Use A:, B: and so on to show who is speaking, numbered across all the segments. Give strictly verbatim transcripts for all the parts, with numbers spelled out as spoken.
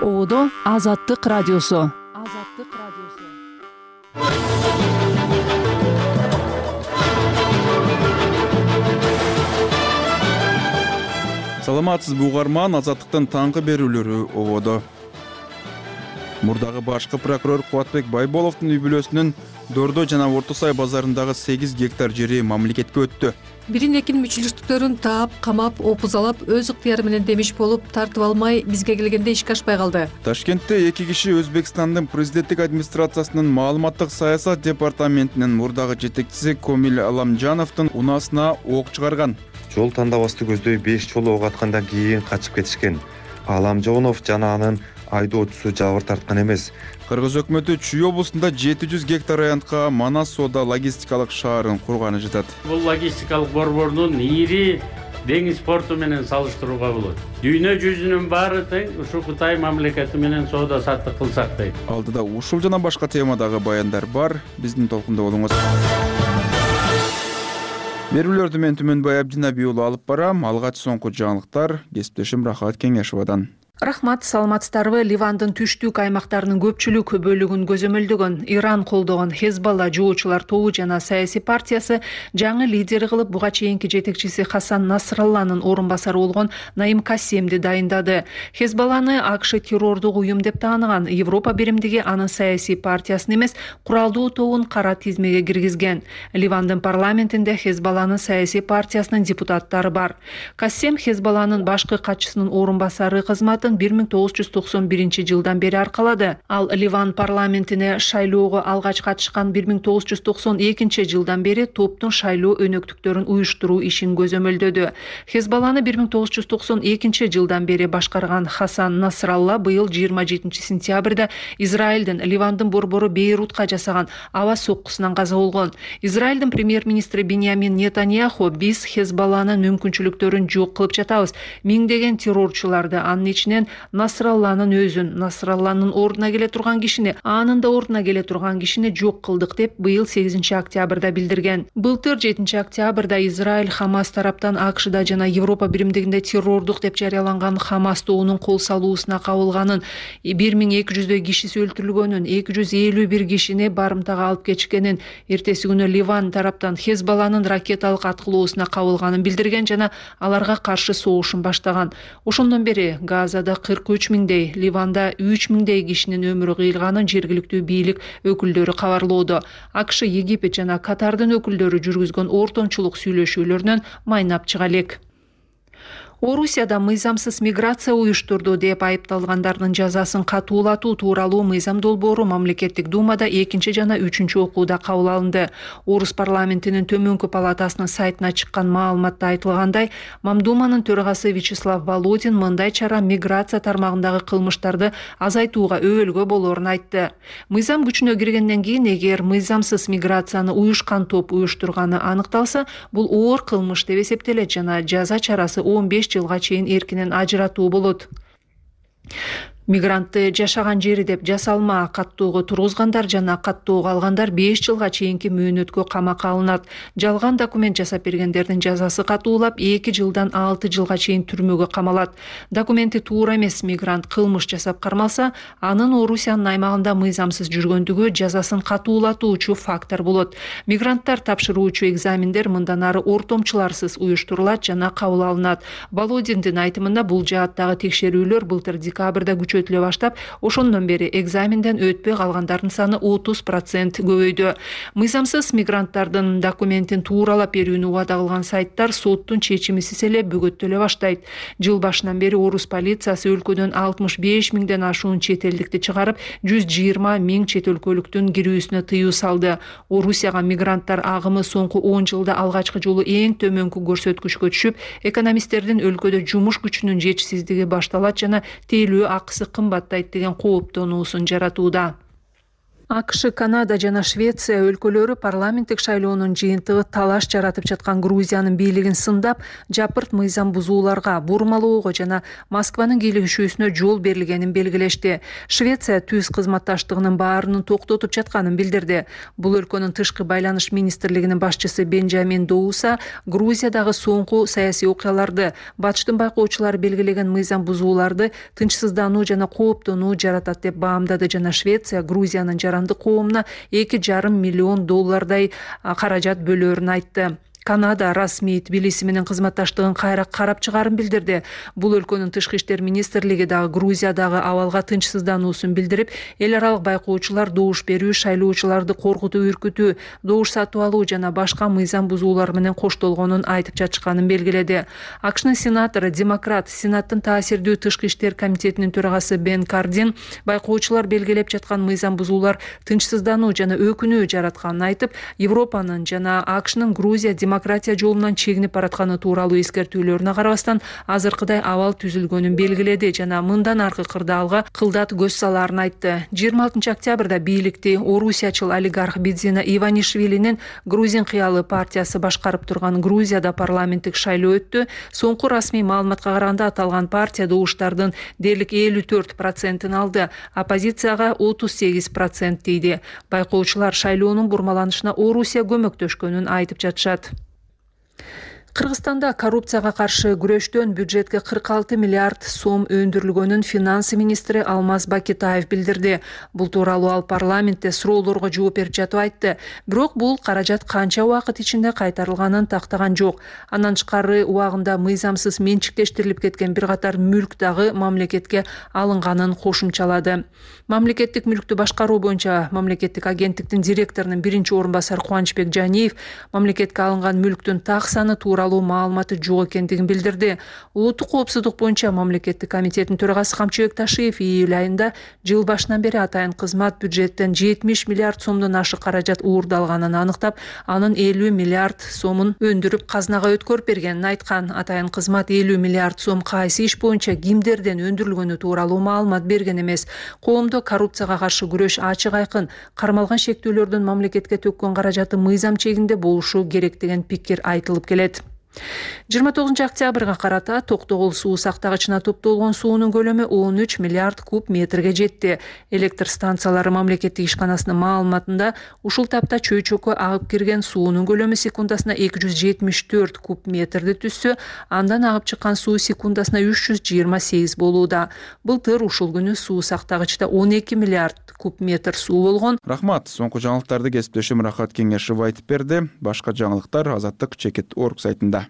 A: Оодо Азаттык радиосу. Азаттык радиосу.
B: Саламатсызбы угарман, Азаттыктын таңкы берүүлөрү ободо. Мурдагы башкы прокурор Кубатбек Байболовдун үй бүлөсүнүн Дордо жана Орто Сай базарындагы сегиз гектар жери мамлекетке өттү.
C: Бирин-экин мүчүлүштүктөрүн таап, камап, опузалап, өз ыктыяры менен демиш болуп, тартып алмай бизге келгенде ишке ашпай калды.
B: Ташкентте эки киши Өзбекстандын президенттик администрациясынын маалыматтык саясат департаментинин мурдагы жетекчиси Комил Аламжановдун унаасына ок чыгарган.
D: Жол тандабасты көздөй беш жолу ок аткандан кийин качып кетишкен. Аламжонов жана анын айдоочусу жабыр тарткан эмес.
B: Кыргыз өкмөтү Чүй облусунда жети жүз гектар аянтка Манас соода логистикалык шаарын курганы жатат.
E: Бул логистикалык борбордун ири деңиз порту менен салыштырууга болот. Дүйнө жүзүнүн баары тең ушу Кытай мамлекети менен соода саттык кылсак дейт.
B: Алдыда ушул жана башка темадагы баяндар бар. Биздин толкунда болуңуз. Берүүлөрдү мен Түмөнбай Абдинаби уулу алып барам. Алгач соңку жаңылыктар кесиптешим Рахат Кеңешовадан.
C: Рахмат, саламатсыздарбы? Ливандын түштүк аймактарынын көпчүлүк бөлүгүн көзөмөлдөгөн Иран колдогон Хезбалла жоочулар тобу жана саясий партиясы жаңы лидери кылып буга чейинки жетекчиси Хасан Насралланын орун басары болгон Наим Кассемди дайындады. Хезбалланы АКШ террордук уюм деп тааныган. Европа биримдиги анын саясий партиясын эмес, куралдуу тобун кара тизмеге киргизген. Ливандын парламентинде Хезбалланын саясий партиясынын депутаттары бар. Кассем Хезбалланын башкы катчысынын орун басары кызматын бир миң тогуз жүз токсон биринчи жылдан бери аркалады. Ал Ливан парламентине шайлоого алгач катышкан бир миң тогуз жүз токсон экинчи жылдан бери топтун шайлоо өнөктүктөрүн уюштуруу ишин көзөмөлдөдү. Хезбалланы бир миң тогуз жүз токсон экинчи жылдан бери башкарган Хасан Насралла быйыл жыйырма жетинчи сентябрда Израилдин Ливандын борбору Бейрутка жасаган аба соккусунан каза болгон. Израилдин премьер-министри Биньямин Нетаньяху: "Биз Хезбалланын мүмкүнчүлүктөрүн жок кылып жатабыз. Миңдеген террорчуларды, анын ичинен Насралланын өзүн, Насралланын ордуна келе турган кишини, анын да ордуна келе турган кишини жок кылдык" деп быйыл сегизинчи октябрда билдирген. Былтыр жетинчи октябрда Израиль Хамас тараптан АКШда жана Европа биримдигинде террордук деп жарыяланган Хамас тобунун кол салуусуна кабылганын, бир миң эки жүздөй кишиси өлтүрүлгөнүн, эки жүз элүү бир кишини барымтага алып кетишкенин, эртеси күнү Ливан тараптан Хезбалланын ракеталык аткылоосуна кабылганын билдирген жана аларга каршы согушун баштаган. Ошондон бери Газада кырк үч миңдей, Ливанда үч миңдей кишинин өмүрү кыйылганын жергиликтүү бийлик өкүлдөрү кабарлоодо. АКШ, Египет жана Катардын өкүлдөрү жүргүзгөн ортомчулук сүйлөшүүлөрүнөн майнап чыга элек. Орусияда мыйзамсыз миграция уюштурду деп айыпталгандардын жазасын катуулатуу тууралуу мыйзам долбоору мамлекеттик думада экинчи жана үчүнчү окууда кабыл алынды. Орус парламентинин төмөнкү палатасынын сайтына чыккан маалыматта айтылгандай, Мамдуманын төрагасы Вячеслав Володин мындай чара миграция тармагындагы кылмыштарды азайтууга өбөлгө болоорун айтты. Мыйзам күчүнө киргенден кийин, эгер мыйзамсыз миграцияны уюшкан топ уюштурганы аныкталса, бул оор кылмыш деп эсептелет жана жаза чарасы он беш жылга чейин эркинен ажыратуу болот. Мигрантты жашаган жери деп жасалма каттоого тургузгандар жана каттоого алгандар беш жылга чейинки мөөнөткө камакка алынат. Жалган документ жасап бергендердин жазасы катуулап эки жылдан алты жылга чейин түрмөгө камалат. Документи туура эмес мигрант кылмыш жасап кармалса, анын Орусиянын аймагында мыйзамсыз жүргөндүгү жазасын катуулатуучу фактор болот. Мигранттар тапшыруучу экзамендер мындан ары ортомчуларсыз уюштурулат жана кабыл алынат. Володиндин айтымында бул жааттагы текшерүүлөр былтыр декабрда өтүлө баштап, ошондон бери экзаменден өтпөй калгандардын саны отуз процент көбөйдү. Мыйзамсыз мигранттардын документин тууралап берүүнү убада кылган сайттар соттун чечимисиз эле бөгөттөлө баштайт. Жыл башынан бери Орус полициясы өлкөдөн алтымыш беш миңден ашуун чет элдикти чыгарып, жүз жыйырма миң чет өлкөлүктүн кирүүсүнө тыюу салды. Орусияга мигранттар агымы соңку он жылда алгачкы жолу эң төмөнкү көрсөткүчкө түшүп, экономисттердин өлкөдө жумуш күчүнүн жетишсиздиги башталат жана тейлөө акысы кымбаттайт деген кооптонуусун жаратууда. АКШ, Канада жана Швеция өлкөлөрү парламенттик шайлоонун жыйынтыгы талаш жаратып жаткан Грузиянын бийлигин сындап, жапырт мыйзам бузууларга, бурмалоого жана Москванын кийлигишүүсүнө жол берилгенин белгилешти. Швеция түз кызматташтыгынын баарынын токтотуп жатканын билдирди. Бул өлкөнүн тышкы байланыш министрлигинин башчысы Бенджамин Доуса Грузиядагы соңку саясий окуяларды, батыштын байкоочулары белгилеген мыйзам бузууларды тынчсыздануу жана кооптонуу жаратат деп баамдады жана Швеция Грузиянын жарандык коомуна эки жарым миллион доллардай каражат бөлөөрүн айтты. Канада расмий Тбилиси менен кызматташтыгын кайра карап чыгаарын билдирди. Бул өлкөнүн тышкы иштер министрлиги дагы Грузиядагы абалга тынчсыздануусун билдирип, эл аралык байкоочулар добуш берүү, шайлоочуларды коркутуу, үркүтүү, добуш сатып алуу жана башка мыйзам бузуулар менен коштолгонун айтып жатышканын белгиледи. АКШнын сенатору демократ Сенаттын таасирдүү тышкы иштер комитетинин төрагасы Бен Кардин байкоочулар белгилеп жаткан мыйзам бузуулар тынчсыздануу жана өкүнүү жаратканын айтып, Европанын жана АКШнын Грузия демократия жолунан чегинип баратканы тууралуу эскертүүлөрүнө карабастан азыркыдай абал түзүлгөнүн белгиледи жана мындан аркы кырдаалга кылдат көз салаарын айтты. жыйырма алтынчы октябрда бийликти орусиячыл олигарх Бидзина Иванишвилинин Грузин кыялы партиясы башкарып турган Грузияда парламенттик шайлоо өттү. Соңку расмий маалыматка караганда аталган партия добуштардын дээрлик элүү төрт процентин алды, оппозицияга отуз сегиз процент тийди. Байкоочулар шайлоонун бурмаланышына Орусия көмөктөшкөнүн айтып жатышат. Кыргызстанда коррупцияга каршы күрөштөн бюджетке кырк алты миллиард сом өндүрүлгөнүн финансы министри Алмаз Бакитаев билдирди. Бул тууралуу ал парламентте суроолорго жооп берип жатып айтты. Бирок бул каражат канча убакыт ичинде кайтарылганын тактаган жок. Андан тышкары убагында мыйзамсыз менчиктештирилип кеткен бир катар мүлк дагы мамлекетке алынганын кошумчалады. Мамлекеттик мүлктү башкаруу боюнча мамлекеттик агенттиктин директорунун биринчи орун басары Кубанычбек Жаниев мамлекетке алынган мүлктүн так саны тууралуу маалыматы жок экендигин билдирди. Улуттук коопсуздук боюнча мамлекеттик комитеттин төрагасы Камчыбек Ташиев июль айында жыл башынан бери атайын кызмат бюджеттен жетимиш миллиард сомдон ашык каражат уурдалганын аныктап, анын элүү миллиард сомун өндүрүп казынага өткөрүп бергенин айткан. Атайын кызмат элүү миллиард сом кайсы иш боюнча кимдерден өндүрүлгөнү тууралуу маалымат берген эмес. Коомдо коррупцияга каршы күрөш ачык айкын, кармалган шектүүлөрдүн мамлекетке төккөн каражаты мыйзам чегинде болушу керек деген пикир айтылып келет. жыйырма тогузунчу октябрга карата Токтогул суу сактагычына топтолгон суунун көлөмү он үч миллиард куб метрге жетти. Электр станциялары мамлекеттик ишканасынын маалыматында ушул тапта чөйчөккө агып кирген суунун көлөмү секундасына эки жүз жетимиш төрт куб метрди түзсө, андан агып чыккан суу секундасына үч жүз жыйырма сегиз болууда. Былтыр ушул күнү суу сактагычта он эки миллиард куб метр суу болгон.
B: Рахмат. Соңку жаңылыктарды кесиптешим Рахат Кеңешев айтып берди. Башка жаңылыктар азаттык чекит точка орг сайтында.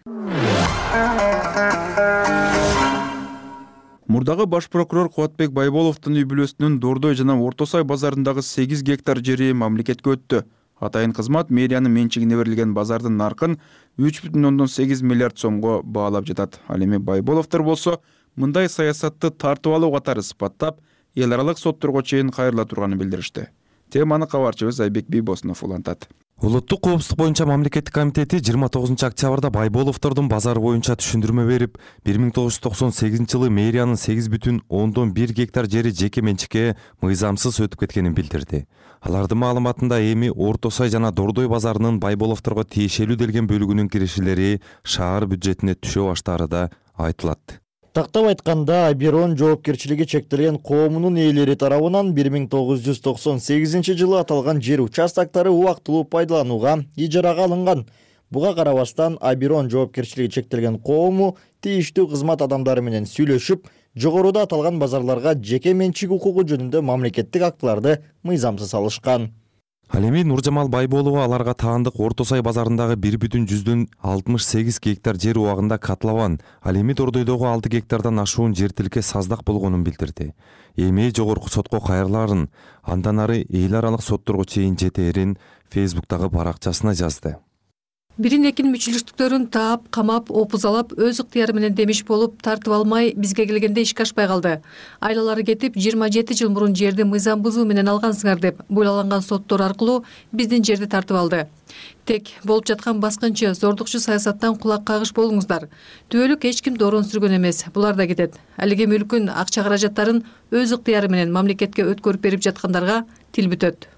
B: Мурдагы баш прокурор Кубатбек Байболовдун үй бүлөсүнүн Дордой жана Орто Сай базарындагы сегиз гектар жери мамлекетке өттү. Атайын кызмат мэриянын менчигине берилген базардын наркын үч бүтүн ондон сегиз миллиард сомго баалап жатат. Ал эми Байболовдор болсо мындай саясатты тартып алуу катары сыпаттап, эл аралык сотторго чейин кайрыла турганын билдиришти. Теманы кабарчыбыз Айбек Бийбосунов улантат.
F: Улуттук коопсуздук боюнча мамлекеттик комитети жыйырма тогузунчу октябрда Байболовдордун базары боюнча түшүндүрмө берип, бир миң тогуз жүз токсон сегизинчи жылы мэриянын сегиз бүтүн ондон бир гектар жери жеке менчикке мыйзамсыз өтүп кеткенин билдирди. Алардын маалыматында эми Орто Сай жана Дордой базарынын Байболовдорго тиешелүү делген бөлүгүнүн киришилери шаар бюджетине түшө баштаары да айтылат.
G: Тактап айтканда, Аберон жоопкерчилиги чектелген коомунун ээлери тарабынан бир миң тогуз жүз токсон сегизинчи жылы аталган жер участоктары убактылуу пайдаланууга ижарага алынган. Буга карабастан Аберон жоопкерчилиги чектелген коому тийиштүү кызмат адамдары менен сүйлөшүп, жогоруда аталган базарларга жеке менчик укугу жөнүндө мамлекеттик актыларды мыйзамсыз алышкан.
F: Ал эми Нуржамал Байболова аларга таандык Орто Сай базарындагы бир бүтүн жүздөн алтымыш сегиз гектар жер убагында катлабан, ал эми Дордойдогу алты гектардан ашуун жер тилке саздак болгонун билдирди. Эми жогорку сотко кайрылаарын, андан ары эл аралык сотторго чейин жетээрин Фейсбуктагы баракчасына жазды.
H: Бирин экин мүчүлүктөрүн таап, камап, опузалап, өз ыктыяры менен демиш болуп тартып алмай бизге келгенде ишке ашпай калды. Айлалары кетип, жыйырма жети жыл мурун жерди мыйзам бузуу менен алгансыңар деп буйлаланган соттор аркылуу биздин жерди тартып алды. Тек болуп жаткан баскынчы, зордукчу саясаттан кулак кагыш болуңуздар. Түбөлүк эч ким доорон сүргөн эмес, булар да кетет. Алиги мүлкүн, акча каражаттарын өз ыктыяры менен мамлекетке өткөрүп берип жаткандарга тил бүтөт.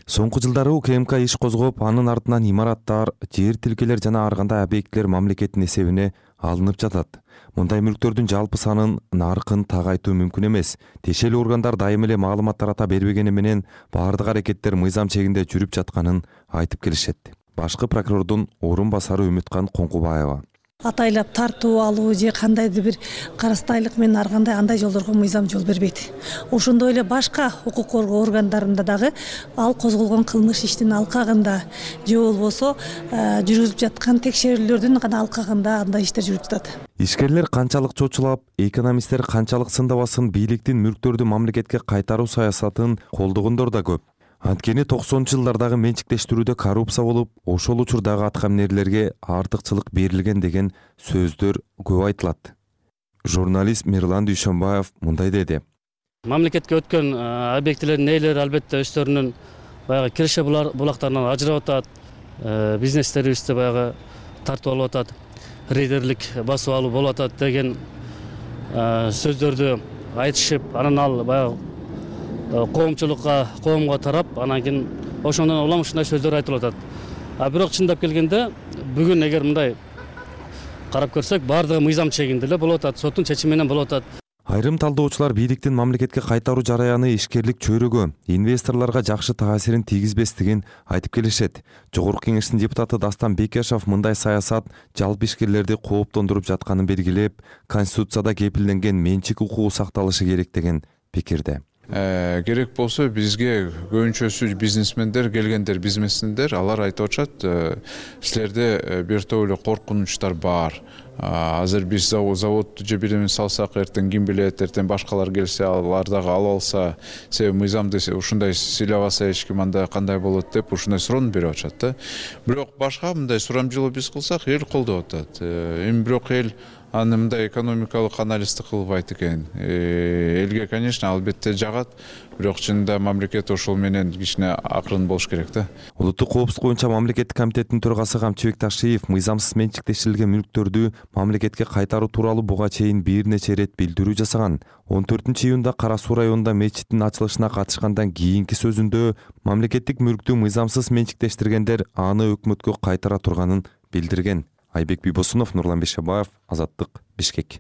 F: Соңку жылдары УКМК иш козгоп, анын артынан имараттар, жер тилкелер жана ар кандай объектилер мамлекеттин эсебине алынып жатат. Мындай мүлктөрдүн жалпы санын, наркын так айтуу мүмкүн эмес. Тиешелүү органдар дайым эле маалымат тарата бербегени менен баардык аракеттер мыйзам чегинде жүрүп жатканын айтып келишет. Башкы прокурордун орун басары Үмүткан Коңкубаева.
I: Атайлап тартуу алуу же кандайдыр бир карастайлык менен ар кандай андай жолдорго мыйзам жол бербейт. Ошондой эле башка укук коргоо органдарында дагы ал козголгон кылмыш иштин алкагында же болбосо жүргүзүлүп жаткан текшерүүлөрдүн гана алкагында андай иштер жүрүп жатат.
F: Ишкерлер канчалык чочулап, экономисттер канчалык сындабасын бийликтин мүлктөрдү мамлекетке кайтаруу саясатын колдогондор да көп. Анткени токсонунчу жылдардагы менчиктештирүүдө коррупция болуп, ошол учурдагы аткаминерлерге артыкчылык берилген деген сөздөр көп айтылат. Журналист Мирлан Дүйшөнбаев мындай деди.
J: Мамлекетке өткөн объектилердин ээлери албетте өздөрүнүн баягы киреше булактарынан ажырап атат, бизнестерибизди баягы тартып алып атат, рейдерлик басып алуу болуп атат деген сөздөрдү айтышып, анан ал баягы коомчулукка, коомго тарап, анан кийин ошондон улам ушундай сөздөр айтылып атат. А бирок чындап келгенде бүгүн эгер мындай карап көрсөк, баардыгы мыйзам чегинде эле болуп атат, соттун чечими менен болуп атат.
F: Айрым талдоочулар бийликтин мамлекетке кайтаруу жараяны ишкерлик чөйрөгө, инвесторлорго жакшы таасирин тийгизбестигин айтып келишет. Жогорку кеңештин депутаты Дастан Бекешов мындай саясат жалпы ишкерлерди кооптондуруп жатканын белгилеп, Конституцияда кепилденген менчик укугу сакталышы керек деген пикирде.
K: Керек болсо бизге көбүнчөсү бизнесмендер келгендер, бизнесмендер алар айтып атышат, силерде бир топ эле коркунучтар бар. Азыр биз заводду же биремин салсак, эртең ким билет, эртең башкалар келсе, алар дагы алып алса, себеби мыйзамды ушундай сыйлабаса эч ким анда кандай болот деп ушундай суроону берип атышат да. Бирок башка мындай сурамжылоо биз кылсак, эл колдоп атат. Эми бирок эл аны мындай экономикалык анализди кылбайт экен. Элге, конечно, албетте жагат, бирок чынында мамлекет ошол менен кичине акырын болуш керек да.
F: Улуттук коопсуздук боюнча мамлекеттик комитеттин төрагасы Камчыбек Ташиев мыйзамсыз менчиктеширилген мүлктөрдү мамлекетке кайтаруу тууралуу буга чейин бир нече ирет билдирүү жасаган. он төртүнчү июнда Кара Суу районунда мечиттин ачылышына катышкандан кийинки сөзүндө мамлекеттик мүлктү мыйзамсыз менчиктештиргендер аны өкмөткө кайтара турганын билдирген. Айбек Бибосунов, Нурлан Бешебаев, Азаттык, Бишкек.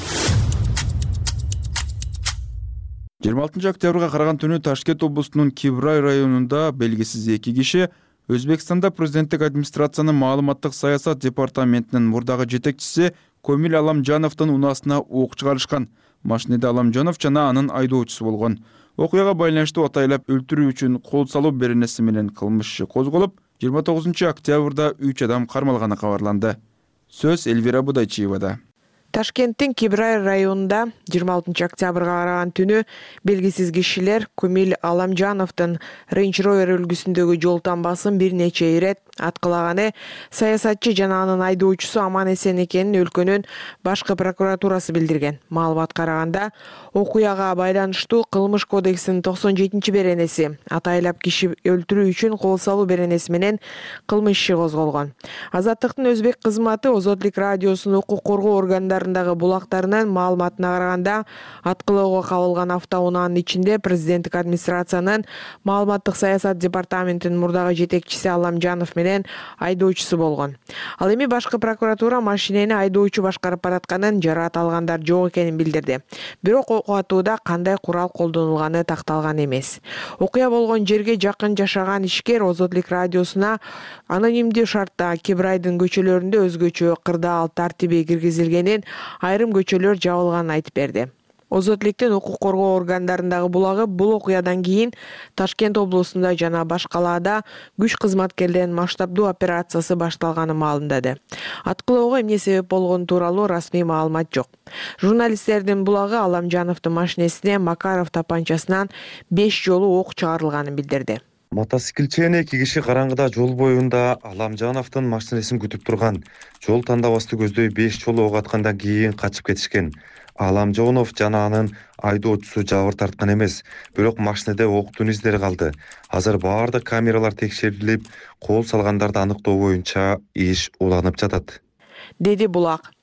B: жыйырма алтынчы октябрга караган түнү Ташкент облусунун Кибрай районунда белгисиз эки киши Өзбекстанда президенттик администрациянын маалыматтык саясат департаментинин мурдагы жетекчиси Комил Аламжановдун унаасына ок чыгарышкан. Машинеде Аламжанов жана анын айдоочусу болгон. Окуяга байланыштуу атайлап өлтүрүү үчүн кол салуу беренеси менен кылмыш иши козголуп, жыйырма тогузунчу октябрда үч адам кармалганы кабарланды. Сөз Эльвира Будайчиевада.
L: Ташкенттин Кибрай районунда жыйырма алтынчы октябрга караган түнү белгисиз кишилер Комил Аламжановдун Range Rover үлгүсүндөгү жол тамбасын бир нече ирет аткылаганы саясатчы жана анын айдоочусу аман эсен экенин өлкөнүн башкы прокуратурасы билдирген. Маалымат караганда, окуяга байланыштуу Кылмыш кодексинин токсон жетинчи беренеси атайлап киши өлтүрүү үчүн кол салуу беренеси менен кылмыш иши козголгон. Азаттыктын өзбек кызматы Озотлук радиосунун укук коргоо органдарындагы булактарынын маалыматына караганда, аткылоого кабылган автоунаанын ичинде президенттик администрациянын маалыматтык саясат департаментинин мурдагы жетекчиси Аламжанов менен айдоочусу болгон. Ал эми башкы прокуратура машинени айдоочу башкарып баратканын, жараат алгандар жок экенин билдирди. Бирок окуу атууда кандай курал колдонулганы такталган эмес. Окуя болгон жерге жакын жашаган ишкер Озотлук радиосуна анонимдүү шартта Кибрайдын көчөлөрүндө өзгөчө кырдаал тартиби киргизилгенин, айрым көчөлөр жабылганын айтып берди. Озотлуктун укук коргоо органдарындагы булагы бул окуядан кийин Ташкент облусунда жана башкаларда күч кызматкерлеринин масштабдуу операциясы башталганы маалымдады. Аткылоого эмне себеп болгону тууралуу расмий маалымат жок. Журналисттердин булагы Аламжановдун машинесине Макаров тапанчасынан беш жолу ок чыгарылганын билдирди.
D: Мотоциклчен эки киши караңгыда жол боюнда Аламжановдун машинесин күтүп турган. Жол тандабасты көздөй беш жолу ок аткандан кийин качып кетишкен. Аламжанов жана анын айдоочусу жабыр тарткан эмес, бирок машинеде октун издери калды. Азыр баардык камералар текшерилип, кол салгандарды аныктоо боюнча иш уланып жатат,
L: деди булак.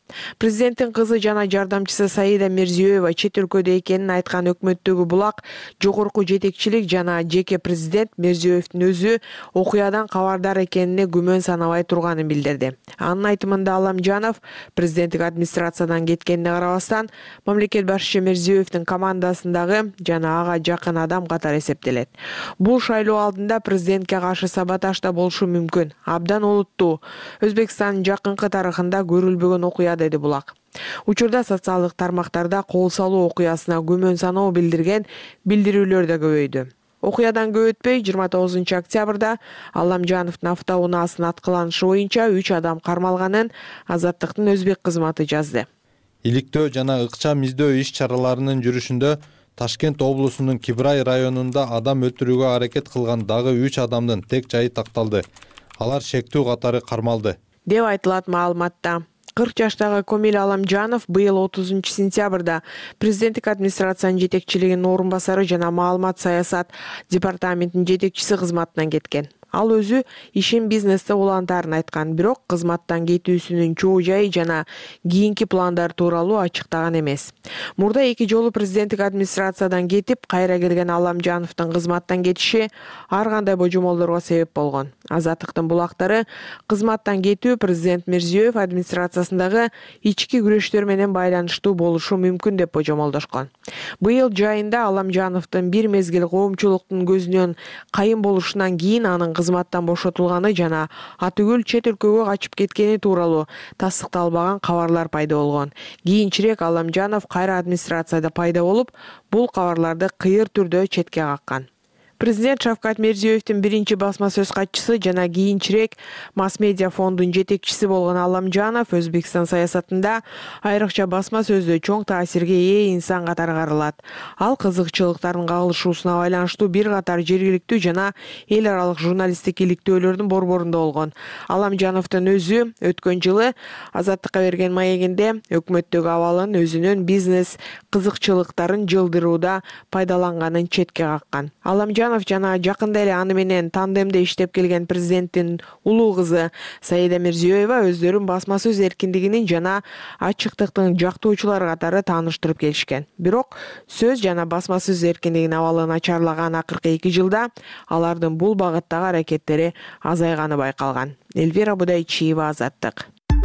L: Президенттин кызы жана жардамчысы Саида Мирзиёева чет өлкөдө экенин айткан өкмөттөгү булак жогорку жетекчилик жана жеке президент Мирзиёевдин өзү окуядан кабардар экенине күмөн санабай турганын билдирди. Анын айтымында Аламжанов президенттик администрациядан кеткенине карабастан мамлекет башчысы Мирзиёевдин командасындагы жана ага жакын адам катары эсептелет. Бул шайлоо алдында президентке каршы саботаж да болушу мүмкүн. Абдан олуттуу. Өзбекстандын жакынкы тарыхында көрүлбөгөн окуя, деди булак. Учурда социалдык тармактарда кол салуу окуясына күмөн саноо билдирген билдирүүлөр да көбөйдү. Окуядан көп өтпөй жыйырма тогузунчу октябрда Аламжановдун автоунаасынын аткыланышы боюнча үч адам кармалганын Азаттыктын өзбек кызматы жазды.
M: Иликтөө жана ыкчам издөө иш-чараларынын жүрүшүндө Ташкент облусунун Кибрай районунда адам өлтүрүүгө аракет кылган дагы үч адамдын тек жайы такталды. Алар шектүү катары кармалды,
L: деп айтылат маалыматта. кырк жаштагы Комил Аламжанов быйыл отузунчу сентябрда президенттик администрациянын жетекчилигинин орун басары жана маалымат саясат департаментинин жетекчиси кызматынан кеткен. Ал өзү ишин бизнесте улантарын айткан, бирок кызматтан кетүүсүнүн чоо жайы жана кийинки пландары тууралуу ачыктаган эмес. Мурда эки жолу президенттик администрациядан кетип, кайра келген Аламжановдун кызматтан кетиши ар кандай божомолдорго себеп болгон. Азаттыктын булактары кызматтан кетүү президент Мирзиёев администрациясындагы ички күрөштөр менен байланыштуу болушу мүмкүн деп божомолдошкон. Быйыл жайында Аламжановдун бир мезгил коомчулуктун көзүнөн кайын болушунан кийин анын кызматтан бошотулганы жана атүгүл чет өлкөгө качып кеткени тууралуу тастыкталбаган кабарлар пайда болгон. Кийинчерээк Аламжанов кайра администрацияда пайда болуп, бул кабарларды кыйыр түрдө четке каккан. Президент Шавкат Мирзиёевдин биринчи басма сөз катчысы жана кийинчерээк масс-медиа фондунун жетекчиси болгон Аламжанов Өзбекстан саясатында айрыкча басма сөздө чоң таасирге ээ инсан катары каралат. Ал кызыкчылыктардын кагылышуусуна байланыштуу бир катар жергиликтүү жана эл аралык журналисттик иликтөөлөрдүн борборунда болгон. Аламжановдун өзү өткөн жылы Азаттыкка берген маегинде өкмөттөгү абалын өзүнүн бизнес кызыкчылыктарын жылдырууда пайдаланганын четке каккан. Аламжанов жана жакында эле аны менен тандемде иштеп келген президенттин улуу кызы Саида Мирзиёева өздөрүн басма сөз эркиндигинин жана ачыктыктын жактоочулары катары тааныштырып келишкен. Бирок сөз жана басма сөз эркиндигинин абалы начарлаган акыркы эки жылда алардын бул багыттагы аракеттери азайганы байкалган. Эльвира Будайчиева, Азаттык.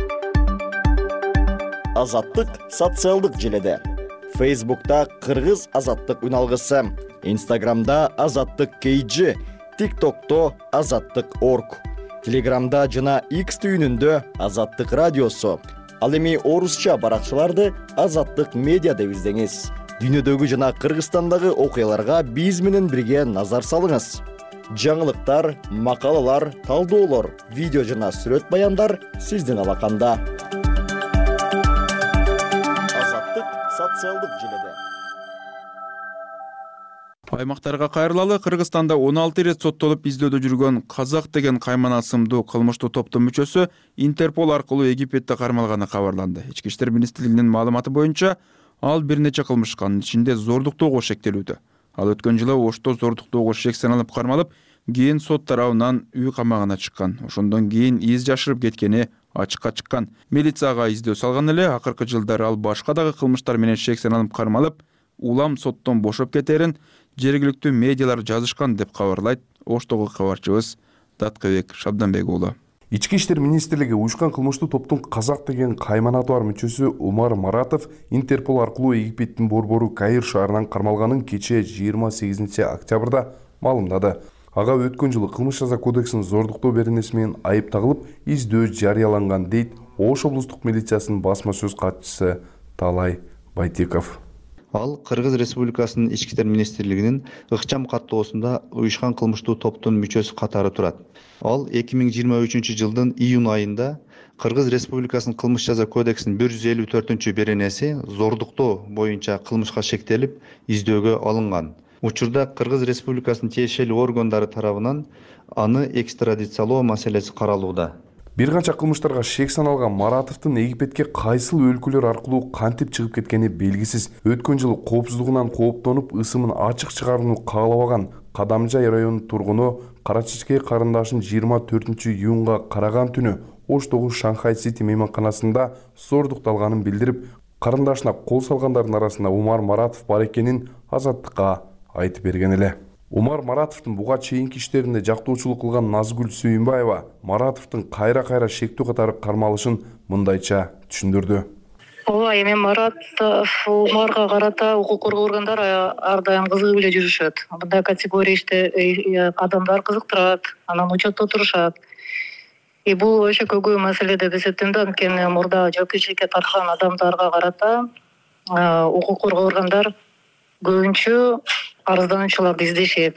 G: Азаттык социалдык желеде. Фейсбукта Кыргыз Азаттык үналгысы, Инстаграмда Азаттык кей джи, ТикТокто Азаттык точка орг, Телеграмда жана X түйүнүндө Азаттык радиосу. Ал эми орусча баракчаларды Азаттык медиа деп издеңиз. Дүйнөдөгү жана Кыргызстандагы окуяларга биз менен бирге назар салыңыз. Жаңылыктар, макалалар, талдоолор, видео жана сүрөт баяндар сиздин алаканда. Азаттык социалдык желеде.
B: Аймактарга кайрылалы. Кыргызстанда он алты ирет соттолуп издөөдө жүргөн Казак деген каймана сымдуу кылмыштуу топтун мүчөсү Интерпол аркылуу Египетте кармалганы кабарланды. Ички иштер министрлигинин маалыматы боюнча, ал бир нече кылмыш анын ичинде зордуктоого шектелүүдө. Ал өткөн жылы Ошто зордуктоого шек саналып кармалып, кийин сот тарабынан үй камагына чыккан. Ошондон кийин из жашырып кеткени ачыкка чыккан. Милицияга издөө салган эле. Акыркы жылдары ал башка дагы кылмыштар менен шек саналып кармалып, улам соттон бошоп кетерин жергиликтүү медиалар жазышкан деп кабарлайт Оштогу кабарчыбыз Даткыбек Шабданбек уулу.
N: Ички иштер министрлиги уюшкан кылмыштуу топтун Казак деген кайманаты бар мүчөсү Умар Маратов Интерпол аркылуу Египеттин борбору Каир шаарынан кармалганын кечээ жыйырма сегизинчи октябрда маалымдады. Ага өткөн жылы кылмыш жаза кодексинин зордуктоо беренеси менен айып тагылып, издөө жарыяланган дейт Ош облустук милициясынын басма сөз катчысы Талай Байтеков.
O: Ал Кыргыз Республикасынын Ички иштер министрлигинин ыкчам каттоосунда уюшкан кылмыштуу топтун мүчөсү катары турат. Ал эки миң жыйырма үчүнчү жылдын июнь айында Кыргыз Республикасынын кылмыш жаза кодексинин бир жүз элүү төртүнчү беренеси зордуктоо боюнча кылмышка шектелип издөөгө алынган. Учурда Кыргыз Республикасынын тиешелүү органдары тарабынан аны экстрадициялоо маселеси каралууда.
N: Бир канча кылмыштарга шек саналган Маратовдун Египетке кайсыл өлкөлөр аркылуу кантип чыгып кеткени белгисиз. Өткөн жылы коопсуздугунан кооптонуп, ысымын ачык чыгарууну каалабаган Кадамжай районунун тургуну Кара Чечкей карындашын жыйырма төртүнчү июнга караган түнү Оштогу Шанхай Сити мейманканасында зордукталганын билдирип, карындашына кол салгандардын арасында Умар Маратов бар экенин Азаттыкка айтып берген эле. Умар Маратовдун буга чейинки иштеринде жактоочулук кылган Назгүл Сүйүнбаева Маратовдун кайра-кайра шектүү катары кармалышын мындайча түшүндүрдү.
P: Ооба, эми Маратов Умарга карата укук коргоо органдары ар дайым кызыгып эле жүрүшөт. Мындай категория иште адамдар кызыктырат, анан учетто турушат. И бул вообще көйгөй маселе деп эсептейм да, анткени мурда жоопкерчиликке тарткан адамдарга карата укук коргоо органдар көбүнчө арыздануучуларды издешет.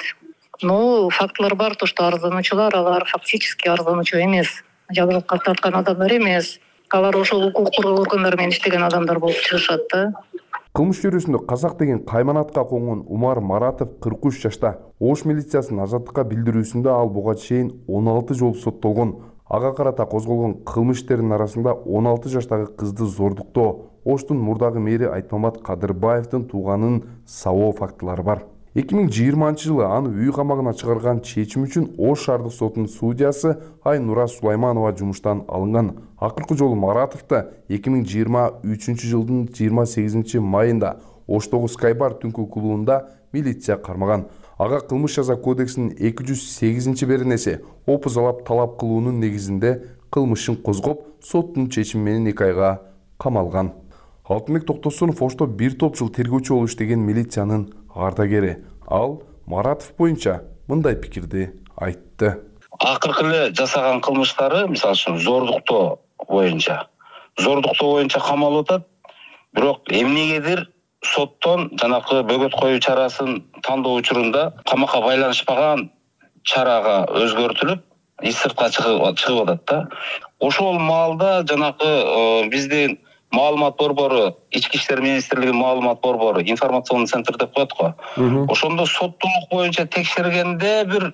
P: Но фактылар бар, то что арыздануучулар алар фактически арыздануучу эмес, жабыркап тарткан адамдар эмес. Алар ошол укук коргоо органдары менен иштеген адамдар болуп чыгышат да.
N: Кылмыш чөйрөсүндө Казак деген кайманатка конгон Умар Маратов кырк үч жашта. Ош милициясынын Азаттыкка билдирүүсүндө ал буга чейин он алты жолу соттолгон. Ага карата козголгон кылмыш иштеринин арасында он алты жаштагы кызды зордуктоо, Оштун мурдагы мэри Айтмамат Кадырбаевдин тууганын сабоо фактылары бар. эки миң жыйырманчы жылы аны үй камагына чыгарган чечим үчүн Ош шаардык сотунун судьясы Айнура Сулайманова жумуштан алынган. Акыркы жолу Маратовду эки миң жыйырма үчүнчү жылдын жыйырма сегизинчи майында Оштогу Скайбар түнкү клубунда милиция кармаган. Ага кылмыш жаза кодексинин эки жүз сегизинчи беренеси опузалап талап кылуунун негизинде кылмышын козгоп, соттун чечими менен эки айга камалган. Алтынбек Токтосунов Ошто бир топ жыл тергөөчү болуп иштеген милициянын ардагери. Ал Маратов боюнча мындай пикирди айтты.
Q: Акыркы эле жасаган кылмыштары, мисалы үчүн зордуктоо боюнча, зордуктоо боюнча камалып атат. Бирок эмнегедир соттон жанакы бөгөт коюу чарасын тандоо учурунда камакка байланышпаган чарага өзгөртүлүп, иш сыртка чыгып атат да. Ошол маалда жанакы биздин маалымат борбору, Ички иштер министрлигинин маалымат борбору, информационный центр деп коет го. Ошондо соттуулук боюнча текшергенде бир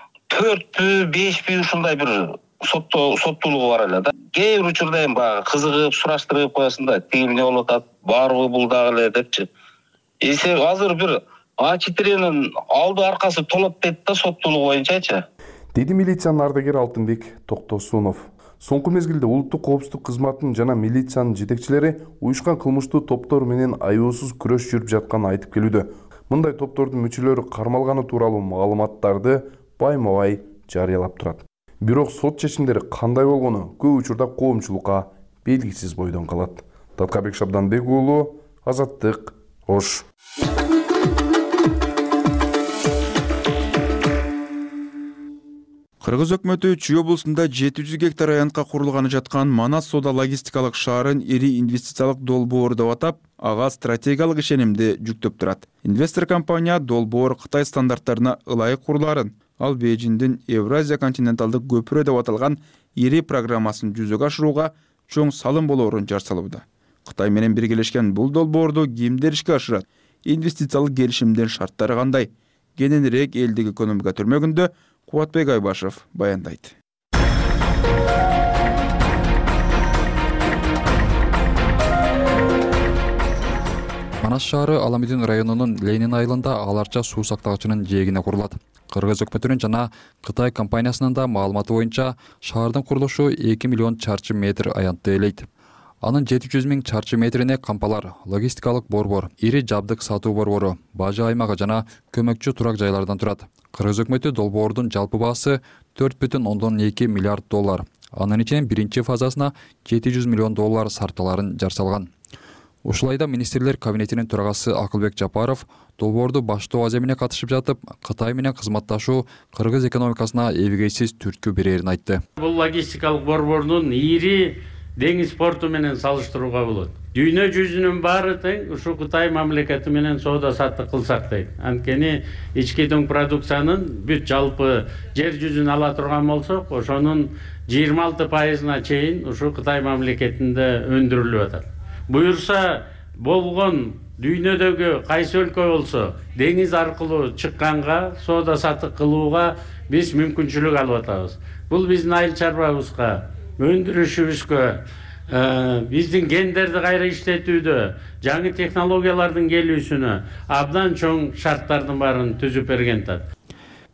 Q: төртпү, бешпи ушундай бир соттуулугу бар эле да. Кээ бир учурда эми баягы кызыгып, сураштырып коесуң да, тиги эмне болуп атат, барбы бул дагы эле депчи. Эсе азыр бир А четиренин алды аркасы толот дейт да соттуулук боюнчачы.
N: Деди милициянын ардагери Алтынбек Токтосунов. Соңку мезгилде улуттук коопсуздук кызматынын жана милициянын жетекчилери уюшкан кылмыштуу топтор менен аюусуз күрөш жүрүп жатканын айтып келүүдө. Мындай топтордун мүчөлөрү кармалганы тууралуу маалыматтарды байма-бай жарыялап турат. Бирок сот чечимдери кандай болгону көп учурда коомчулукка белгисиз бойдон калат. Таткабек Шабданбек уулу, Азаттык, Ош.
B: Кыргыз өкмөтү Чүй облусунда жети жүз гектар аянтка курулганы жаткан Манас соода логистикалык шаарын ири инвестициялык долбоор деп атап, ага стратегиялык ишенимди жүктөп турат. Инвестор компания долбоор Кытай стандарттарына ылайык куруларын, ал Бейжиңдин Евразия континенталдык көпүрө деп аталган ири программасын жүзөгө ашырууга чоң салым болоорун жар салууда. Кытай менен биргелешкен бул долбоорду кимдер ишке ашырат? Инвестициялык келишимдин шарттары кандай? Кененирээк элдик экономика түрмөгүндө Кубатбек Айбашев баяндайт.
R: Манас шаары Аламедин районунун Ленин айылында аларча суу сактагычынын жээгине курулат. Кыргыз өкмөтүнүн жана Кытай компаниясынын да маалыматы боюнча шаардын курулушу эки миллион чарчы метр аянтты ээлейт. Анын жети жүз миң чарчы метрине кампалар, логистикалык борбор, ири жабдык сатуу борбору, бажы аймагы жана көмөкчү турак жайлардан турат. Кыргыз өкмөтү долбоордун жалпы баасы төрт бүтүн ондон эки миллиард доллар. Анын ичинен биринчи фазасына жети жүз миллион доллар сарпталарын жар салган. Ушулайда министрлер кабинетинин төрагасы Акылбек Жапаров долбоорду баштоо аземине катышып жатып, Кытай менен кызматташуу кыргыз экономикасына эбегейсиз түрткү берерин айтты.
E: Бул логистикалык борбордун ири деңиз порту менен салыштырууга болот. Дүйнө жүзүнүн баары тең ушу Кытай мамлекети менен соода саттык кылсак дейт. Анткени ички дөң продукциянын бүт жалпы жер жүзүн ала турган болсок, ошонун жыйырма алты пайызына чейин ушу Кытай мамлекетинде өндүрүлүп атат. Буюрса болгон дүйнөдөгү кайсы өлкө болсо деңиз аркылуу чыкканга соода саттык кылууга биз мүмкүнчүлүк алып атабыз. Бул биздин айыл чарбабызга, өндүрүшүбүзгө, биздин гендерди кайра иштетүүдө, жаңы технологиялардын келүүсүнө абдан чоң шарттардын баарын түзүп берген.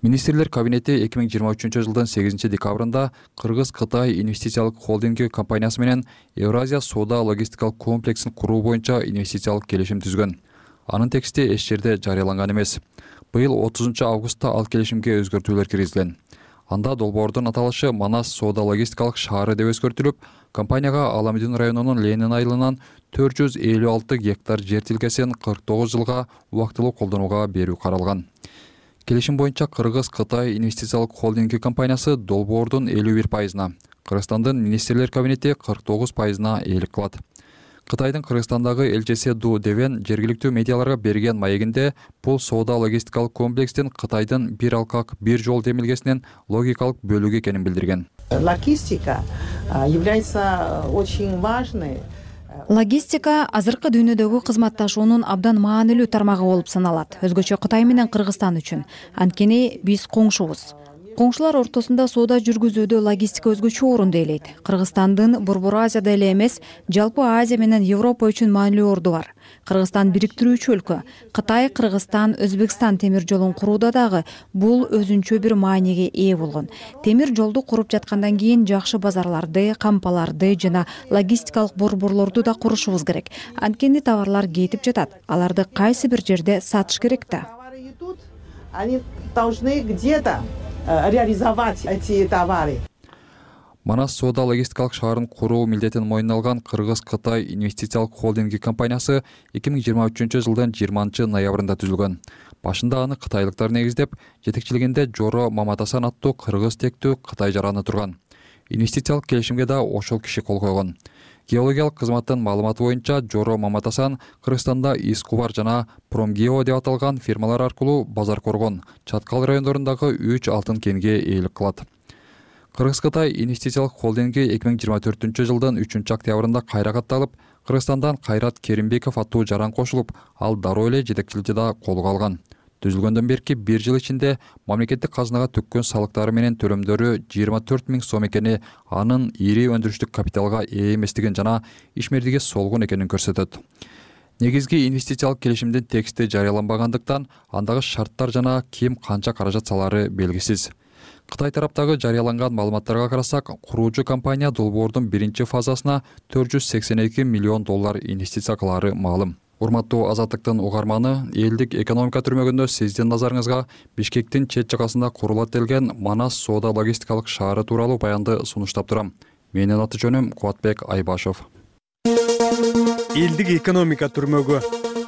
R: Министрлер кабинети эки миң жыйырма үчүнчү жылдын сегизинчи декабрында Кыргыз-Кытай инвестициялык холдинги компаниясы менен Евразия соода логистикалык комплексин куруу боюнча инвестициялык келишим түзгөн. Анын тексти эч жерде жарыяланган эмес. Быйыл отузунчу августта ал келишимге өзгөртүүлөр киргизилген. Анда долбоордун аталышы Манас соода логистикалык шаары деп өзгөртүлүп, компанияга Аламидин районунун Ленин айылынан төрт жүз элүү алты гектар жер тилкесин кырк тогуз жылга убактылуу колдонууга берүү каралган. Келишим боюнча Кыргыз-Кытай инвестициялык холдинги компаниясы долбоордун элүү бир пайызына, Кыргызстандын министрлер кабинети кырк тогуз пайызына ээлик кылат. Кытайдын Кыргызстандагы элчиси Ду Девен жергиликтүү медиаларга берген маегинде бул соода логистикалык комплекстин Кытайдын бир алкак, бир жол демилгесинин логикалык бөлүгү экенин билдирген.
S: Логистика является очень важной.
T: Логистика азыркы дүйнөдөгү кызматташуунун абдан маанилүү тармагы болуп саналат. Өзгөчө Кытай менен Кыргызстан үчүн. Анткени биз коңшубуз. Коңшулар ортосунда соода жүргүзүүдө логистика өзгөчө орунду ээлейт. Кыргызстандын Борбор Азияда эле эмес, жалпы Азия менен Европа үчүн маанилүү орду бар. Кыргызстан бириктирүүчү өлкө. Кытай, Кыргызстан, Өзбекстан темир жолун курууда дагы бул өзүнчө бир мааниге ээ болгон. Темир жолду куруп жаткандан кийин жакшы базарларды, кампаларды жана логистикалык борборлорду да курушубуз керек. Анткени товарлар кетип жатат. Аларды кайсы бир жерде сатыш керек да.
S: Они должны где-то реализовать эти товары.
R: Манас соода логистикалык шаарын куруу милдетин мойнуна алган Кыргыз-Кытай инвестициялык холдинги компаниясы эки миң жыйырма үчүнчү жылдын жыйырманчы ноябрында түзүлгөн. Башында аны кытайлыктар негиздеп, жетекчилигинде Жоро Маматасан аттуу кыргыз тектүү Кытай жараны турган. Инвестициялык келишимге да ошол киши кол койгон. Геологиялык кызматтын маалыматы боюнча Жоро Маматасан Кыргызстанда Искубар жана Промгео деп аталган фирмалар аркылуу Базар Коргон, Чаткал райондорундагы үч алтын кенге ээлик кылат. Кыргыз-Кытай инвестициялык холдинги эки миң жыйырма төртүнчү жылдын үчүнчү октябрында кайра катталып, Кыргызстандан Кайрат Керимбеков аттуу жаран кошулуп, ал дароо эле жетекчиликти да колго алган. Түзүлгөндөн берки бир жыл ичинде мамлекеттик казынага төккөн салыктары менен төлөмдөрү жыйырма төрт миң сом экени анын ири өндүрүштүк капиталга ээ эместигин жана ишмердиги солгун экенин көрсөтөт. Негизги инвестициялык келишимдин тексти жарыяланбагандыктан андагы шарттар жана ким канча каражат салары белгисиз. Кытай тараптагы жарыяланган маалыматтарга карасак, куруучу компания долбоордун биринчи фазасына төрт жүз сексен эки миллион доллар инвестиция кылары маалым. Урматтуу Азаттыктын угарманы, элдик экономика түрмөгүндө сиздин назарыңызга Бишкектин чет жагасында курулат делген Манас соода логистикалык шаары тууралуу баянды сунуштап турам. Менин аты жөнүм Кубатбек Айбашов.
U: Элдик экономика түрмөгү.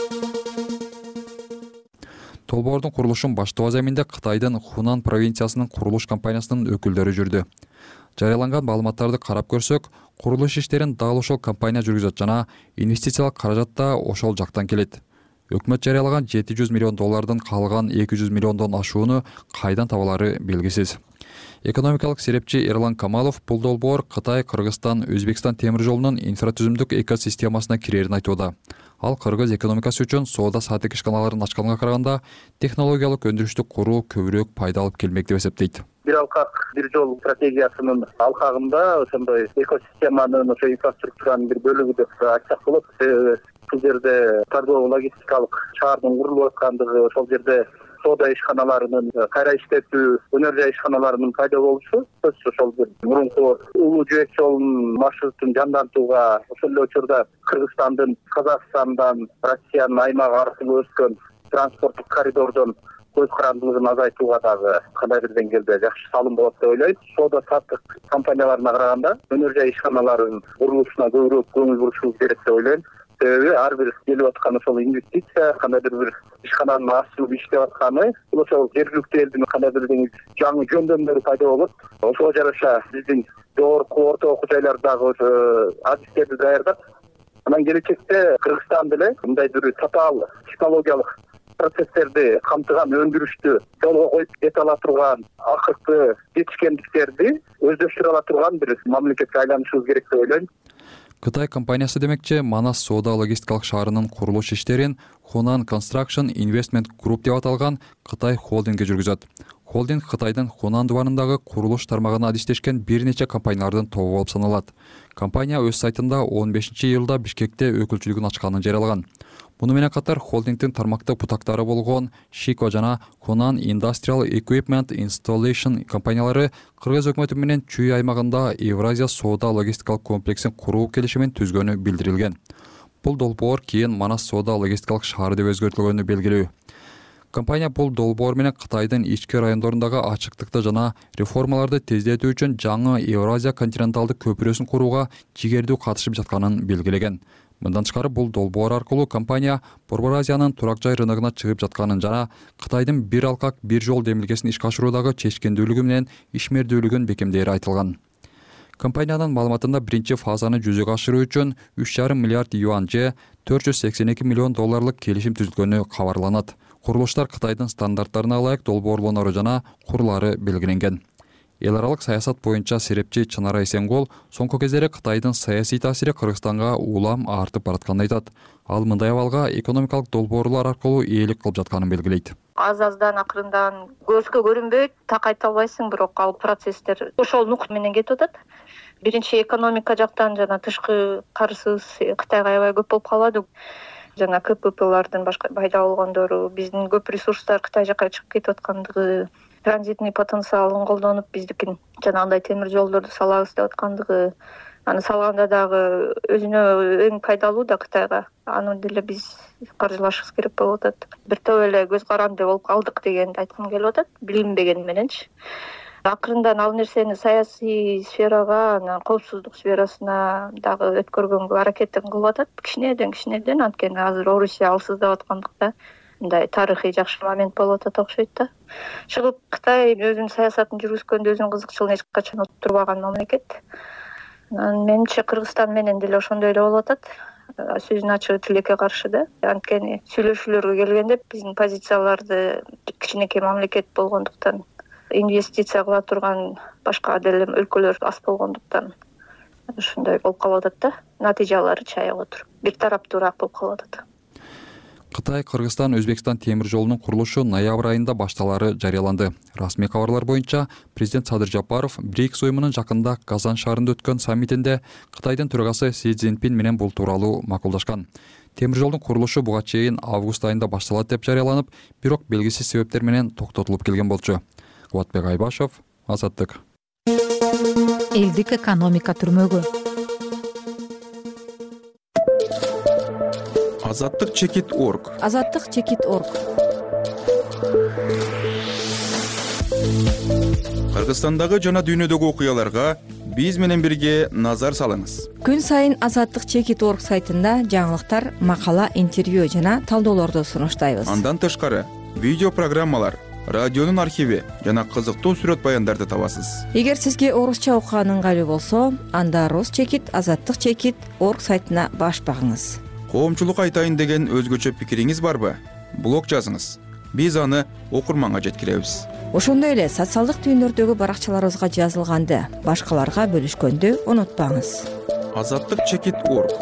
R: Долбоордун курулушун баштоо аземинде Кытайдын Хунан провинциясынын курулуш компаниясынын өкүлдөрү жүрдү. Жарыяланган маалыматтарды карап көрсөк, курулуш иштерин дал ошол компания жүргүзөт жана инвестициялык каражат да ошол жактан келет. Өкмөт жарыялаган жети жүз миллион доллардын калган эки жүз миллиондон ашууну кайдан табалары белгисиз. Экономикалык серепчи Эрлан Камалов бул долбоор Кытай, Кыргызстан, Өзбекстан темир жолунун инфратүзүмдүк экосистемасына кирерин айтууда. Ал кыргыз экономикасы үчүн соода сааттык ишканаларын ачканга караганда технологиялык өндүрүштү куруу көбүрөөк пайда алып келмек деп эсептейт.
V: Бир алкак, бир жол стратегиясынын алкагында ошондой экосистеманын, ошо инфраструктуранын бир бөлүгү деп айтсак болот. Бул жерде торгово логистикалык шаардын курулуп аткандыгы, ошол жерде соода ишканаларынын кайра иштетүү, өнөр жай ишканаларынын пайда болушу сөзсүз ошол бир мурунку улуу жибек жолунун маршрутун жандантууга, ошол эле учурда Кыргызстандын Казакстандан Россиянын аймагы аркылуу өткөн транспорттук коридордон көз карандылыгын азайтууга дагы кандай бир деңгээлде жакшы салым болот деп ойлойт. Соода саттык компанияларына караганда өнөр жай ишканаларынын курулушуна көбүрөөк көңүл бурушубуз керек деп ойлойм. Себеби ар бир келип аткан ошол инвестиция, кандайдыр бир ишкананын ачылып иштеп атканы, бул ошол жергиликтүү элдин кандайдыр бир жаңы жөндөмдөрү пайда болот. Ошого жараша биздин жогорку орто окуу жайлардагы адистерди даярдап, анан келечекте Кыргызстан деле мындай бир татаал технологиялык процесстерди камтыган өндүрүштү жолго коюп кете ала турган, акыркы жетишкендиктерди өздөштүрө ала турган бир мамлекетке айланышыбыз керек деп ойлойм.
R: Кытай компаниясы демекчи Манас соода логистикалык шаарынын курулуш иштерин Hunan Construction Investment Group деп аталган Кытай холдинги жүргүзөт. Холдинг Кытайдын Хунан дубарындагы курулуш тармагына адистешкен бир нече компаниялардын тобу болуп саналат. Компания өз сайтында он бешинчи июлда Бишкекте өкүлчүлүгүн ачканын жарыялаган. Муну менен катар холдингдин тармактык бутактары болгон Шико жана Conan Industrial Equipment Installation компаниялары Кыргыз өкмөтү менен Чүй аймагында Евразия соода логистикалык комплексин куруу келишимин түзгөнү билдирилген. Бул долбоор кийин Манас соода логистикалык шаар деп өзгөртүлгөнү белгилүү. Компания бул долбоор менен Кытайдын ички райондорундагы ачыктыкты жана реформаларды тездетүү үчүн жаңы Евразия континенталдык көпүрөсүн курууга жигердүү катышып жатканын белгилеген. Мындан тышкары бул долбоор аркылуу компания Борбор Азиянын турак жай рыногуна чыгып жатканын жана Кытайдын бир алкак бир жол демилгесин ишке ашыруудагы чечкендүүлүгү менен ишмердүүлүгүн бекемдери айтылган. Компаниянын маалыматында биринчи фазаны жүзөгө ашыруу үчүн үч жарым миллиард юань же төрт жүз сексен эки миллион долларлык келишим түзүлгөнү кабарланат. Курулуштар Кытайдын стандарттарына ылайык долбоорлонору жана курлары белгиленген. Эл аралык саясат боюнча серепчи Чынара Эсенгол соңку кездери Кытайдын саясий таасири Кыргызстанга улам артып баратканын айтат. Ал мындай абалга экономикалык долбоорлор аркылуу ээлик кылып жатканын белгилейт.
A: Аз-аздан акырындан көзгө көрүнбөйт, так айта албайсың, бирок ал процесстер ошол нук менен кетип атат. Биринчи экономика жактан жана тышкы карызыбыз Кытайга аябай көп болуп калады. Жана КППлардын башка пайда болгондору, биздин көп ресурстар Кытай жакка чыгып кетип аткандыгы, транзитный потенциалын колдонуп биздикин жанагындай темир жолдорду салабыз деп аткандыгы, аны салганда дагы өзүнө эң пайдалуу да Кытайга. Аны деле биз каржылашыбыз керек болуп атат. Бир топ эле көз каранды болуп калдык дегенди айткым келип атат, билинбеген мененчи. Акырындан ал нерсени саясий сферага, анан коопсуздук сферасына дагы өткөргөнгө аракетин кылып атат. Кичинеден кичинеден, анткени азыр Орусия алсыздап аткандыкта мындай тарыхый жакшы момент болуп атат окшойт да. Чыгып Кытай өзүнүн саясатын жүргүзгөндө өзүнүн кызыкчылыгын эч качан турбаган мамлекет. Менимче Кыргызстан менен деле ошондой эле болуп атат. Сөзүн ачыгы тилекке каршы да. Анткени сүйлөшүүлөргө келгенде биздин позицияларды кичинекей мамлекет болгондуктан, инвестиция кыла турган башка деле өлкөлөр аз болгондуктан ушундай болуп калып атат да. Натыйжалары чаяп отур. Бир тараптуураак болуп калып атат.
R: Кытай, Кыргызстан, Өзбекстан темир жолунун курулушу ноябрь айында башталары жарыяланды. Расмий кабарлар боюнча президент Садыр Жапаров БРИКС уюмунун жакында Казан шаарында өткөн саммитинде Кытайдын төрагасы Си Цзиньпин менен бул тууралуу макулдашкан. Темир жолдун курулушу буга чейин август айында башталат деп жарыяланып, бирок белгисиз себептер менен токтотулуп келген болчу. Кубатбек Айбашев, Азаттык.
T: Элдик экономика түрмөгү.
B: Азаттык чекит точка орг.
T: Азаттык чекит точка орг.
B: Кыргызстандагы жана дүйнөдөгү окуяларга биз менен бирге назар салыңыз.
T: Күн сайын Азаттык чекит точка орг сайтында жаңылыктар, макала, интервью жана талдоолорду сунуштайбыз.
B: Андан тышкары видео программалар, радионун архиви жана кызыктуу сүрөт баяндарды табасыз.
T: Эгер сизге орусча окуган ыңгайлуу болсо, анда Рус чекит азаттык чекит точка орг сайтына баш багыңыз.
B: Коомчулук айтайын деген өзгөчө пикириңиз барбы? Блог жазыңыз. Биз аны окурманга жеткиребиз.
T: Ошондой эле социалдык түйүндөрдөгү баракчаларыбызга жазылганды башкаларга бөлүшкөндү унутпаңыз.
B: Азаттык чекит точка орг.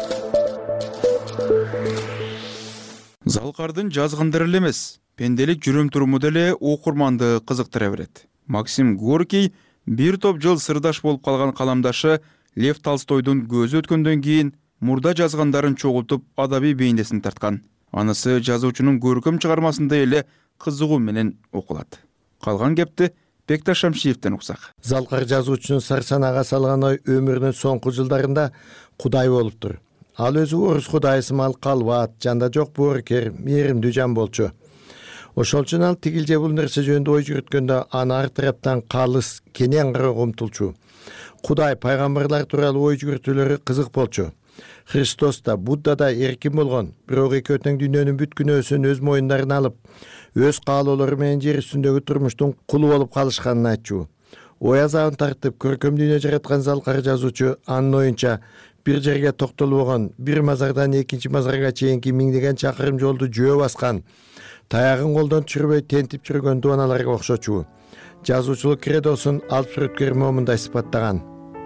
B: Залкардын жазгандары эле эмес, пенделик жүрүм-туруму деле окурманды кызыктыра берет. Максим Горький бир топ жыл сырдаш болуп калган каламдашы Лев Толстойдун көзү өткөндөн кийин мурда жазгандарын чогултуп адабий бейиндесин тарткан. Анысы жазуучунун көркөм чыгармасында эле кызыгуу менен окулат. Калган кепти Бекташ Шамшиевден уксак.
C: Залкар жазуучунун сарсанага салган ой өмүрүнүн соңку жылдарында Кудай болуптур. Ал өзү орус кудайы сымал калбат, жанда жок боорукер, мээримдүү жан болчу. Ошол үчүн ал тигил же бул нерсе жөнүндө ой жүрүткөндө аны ар тараптан калыс, кенен кароого умтулчу. Кудай, пайгамбарлар тууралуу ой жүрүтүүлөрү кызык болчу. Христос да, Будда да эркин болгон, бирок экөөтүң дүйнөнүн бүт күнөөсүн өз моюндарына алып, өз каалоолору менен жер үстүндөгү турмуштун кулу болуп калышканын айтчу. Ой азабын тартып, көркөм дүйнө жараткан залкар жазуучу анын оюнча бир жерге токтолбогон, бир мазардан экинчи мазарга чейинки миңдеген чакырым жолду жөө баскан, таягын колдон түшүрбөй тентип жүргөн дубаналарга окшочу. Жазуучулук кредосун алып сүрөткөр момундай сыпаттаган.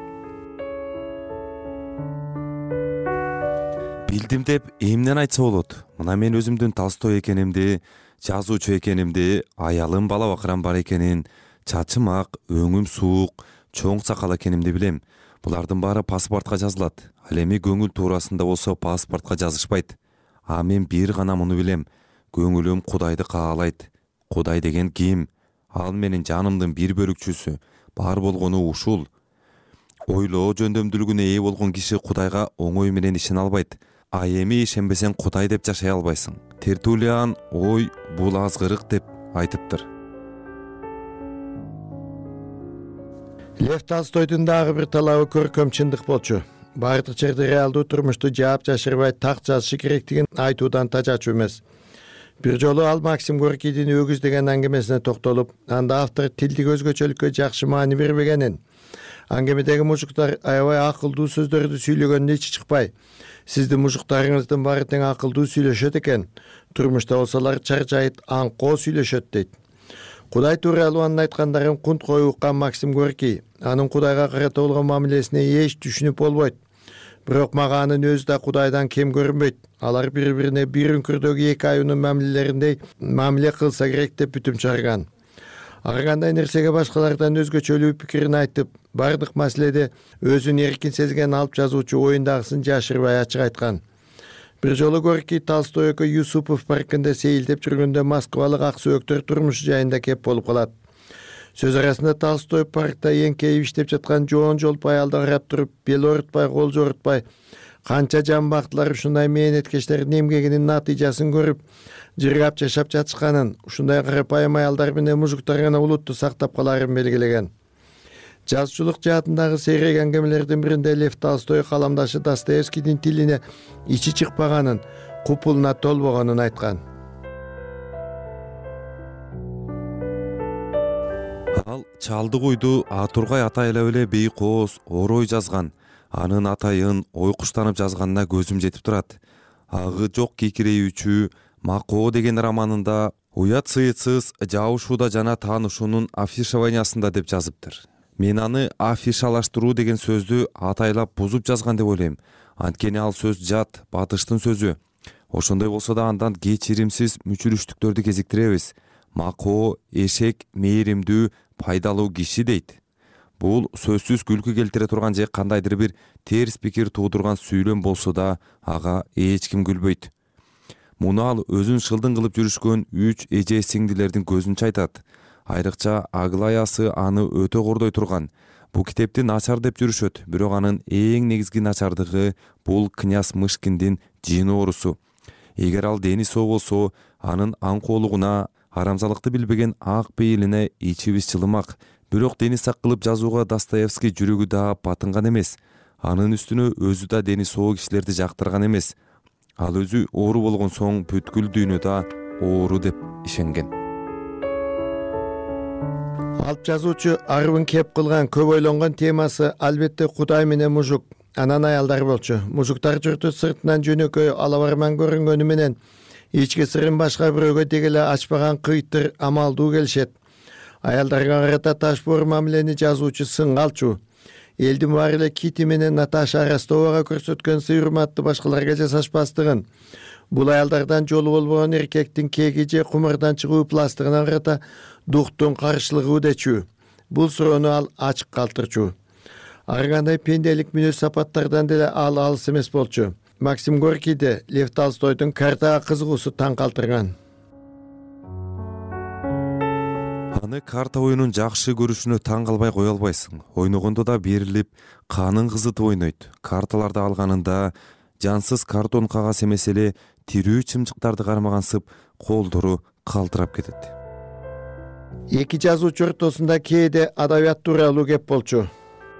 F: Билдим деп эмнен айтса болот. Мына мен өзүмдүн Толстой экенимди, жазуучу экенимди, аялым бала бакырам бар экенин, чачым ак, өңүм суук, чоң сакал экенимди билем. Булардын баары паспортко жазылат. Ал эми көңүл туурасында болсо паспортко жазышпайт. а мен бир гана муну билем: көңүлүм Кудайды каалайт. Кудай деген ким? Ал менин жанымдын бир бөлүкчүсү, бар болгону ушул. Ойлоо жөндөмдүүлүгүнө ээ болгон киши Кудайга оңой менен ишене албайт. А эми ишенбесең Кудай деп жашай албайсың. Тертулиан ой бул азгырык деп айтыптыр.
C: Лев Толстойдун дагы бир талабы көркөм чындык болчу. Бардык жерде реалдуу турмушту жаап жашырбай так жазышы керектигин айтуудан тажачу эмес. Бир жолу ал Максим Горкийдин өгүз деген аңгемесине токтолуп, анда автор тилдик өзгөчөлүккө жакшы маани бербегенин, аңгемедеги мужуктар аябай акылдуу сөздөрдү сүйлөгөндө ичи чыкпай, сиздин мужуктарыңыздын баары тең акылдуу сүйлөшөт экен, турмушта болсолар чаржайыт, аңкоо сүйлөшөт дейт. Кудай тууралуу анын айткандарын кунт коюп уккан Максим Горкий анын Кудайга карата болгон мамилесине эч түшүнүп болбойт. Бирок мага анын өзү да Кудайдан кем көрүнбөйт. Алар бири-бирине бир үңкүрдөгү эки аюунун мамилелериндей мамиле кылса керек деп бүтүм чыгарган. Ар кандай нерсеге башкалардан өзгөчөлүү пикирин айтып, бардык маселеде өзүн эркин сезген алып жазуучу оюндагысын жашырбай ачык айткан. Бир жолу Горкий Толстой экөө Юсупов паркында сейилдеп жүргөндө Москвалык ак сөөктөр турмушу жайында кеп болуп калат. Сөз арасында Толстой паркта эңкейип иштеп жаткан жоон жолпу аялды карап туруп, бел оорутпай, кол жоорутпай, канча жамбактылар ушундай мээнеткечтердин эмгегинин натыйжасын көрүп, жыргап жашап жатышканын, ушундай карапайым аялдар менен мужуктар гана улутту сактап каларын белгилеген. Жазуучулук жаатындагы сейрек аңгемелердин биринде Лев Толстой каламдашы Достоевскийдин тилине ичи чыкпаганын, купулуна толбогонун айткан.
F: Ал чалдык уйду Атургай атайлап эле бейик ооз орой жазган. Анын атайын ой куштанып жазганына көзүм жетип турат. Агы жок кекирейүүчү Макоо деген романында уят сыйытсыз жабышууда жана таанышуунун афишованиясында деп жазыптыр. Мен аны афишалаштыруу деген сөздү атайлап бузуп жазган деп ойлойм. Анткени ал сөз жат, батыштын сөзү. Ошондой болсо да андан кечиримсиз мүчүрүштүктөрдү кезиктиребиз. Макоо эшек мээримдүү, пайдалуу киши дейт. Бул сөзсүз күлкү келтире турган же кандайдыр бир терс пикир туудурган сүйлөм болсо да ага эч ким күлбөйт. Муну ал өзүн шылдың кылып жүрүшкөн үч эже сиңдилердин көзүнчө айтат. Айрыкча Аглаясы аны өтө кордой турган. Бул китепти начар деп жүрүшөт, бирок анын эң негизги начардыгы бул князь Мышкиндин жин оорусу. Эгер ал дени соо болсо, анын аңкоолугуна, арамзалыкты билбеген ак пейилине ичибиз жылымак. Бирок дени сак кылып жазууга Достоевский жүрөгү да батынган эмес. Анын үстүнө өзү да дени соо кишилерди жактырган эмес. Ал өзү оору болгон соң бүткүл дүйнө да оору деп ишенген.
C: Алып жазуучу арыбын кеп кылган көп ойлонгон темасы албетте Кудай менен мужук, анан аялдар болчу. Мужуктар журту сыртынан жөнөкөй алабарман көрүнгөнү менен ички сырын башка бирөөгө дегеле ачпаган кыйттыр, амалдуу келишет. Аялдарга карата ташбоор мамилени жазуучу сынга алчу. Элдин баары эле Кити менен Наташа Ростовага көрсөткөн сый-урматты башкаларга жасашпастыгын, бул аялдардан жолу болбогон эркектин кеги же кумардан чыгуу пластыгына карата дуктун каршылыгы дечү. Бул суроону ал ачык калтырчу. Ар кандай пенделик мүнөз сапаттардан деле ал алыс эмес болчу. Максим Горкийде Лев Толстойдун картага кызыгуусу таң калтырган.
F: Аны карта оюнун жакшы көрүшүнө таң калбай кое албайсың. Ойногондо да берилип, канын кызытып ойнойт. Карталарды алганында жансыз картон кагаз эмес эле тирүү чымчыктарды кармагансып, колдору калтырап кетет.
C: Эки жазуучу ортосунда кээде адабият тууралуу кеп болчу.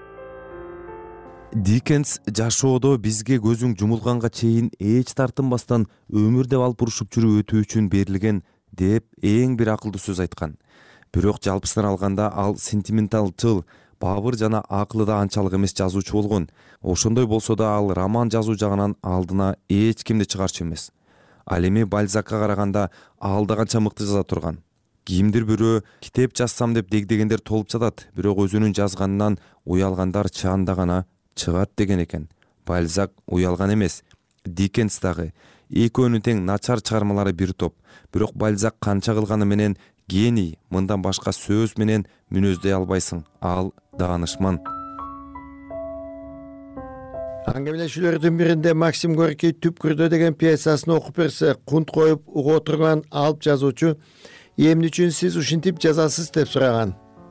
F: Диккенс жашоодо бизге көзүң жумулганга чейин эч тартынбастан өмүр деп алып урушуп жүрүп өтүү үчүн берилген деп эң бир акылдуу сөз айткан. Бирок жалпысынан алганда ал сентименталчыл, бабыр жана акылы да анчалык эмес жазуучу болгон. Ошондой болсо да ал роман жазуу жагынан алдына эч кимди чыгарчу эмес. Ал эми Бальзакка караганда ал да канча мыкты жаза турган. Кимдир бирөө китеп жазсам деп дегдегендер толуп жатат, бирок өзүнүн жазганынан уялгандар чаанда гана чыгат деген экен. Бальзак уялган эмес. Диккенс дагы. Экөөнүн тең начар чыгармалары бир топ. Бирок Бальзак канча кылганы менен гений, мындан башка сөз менен мүнөздөй албайсың. Ал даанышман.
C: Аңгемелешүүлөрдүн биринде Максим Горький Түпкүрдө деген пьесасын окуп берсе, кунт коюп уга отурган алып жазуучу эмне үчүн сиз ушинтип жазасыз деп сураган.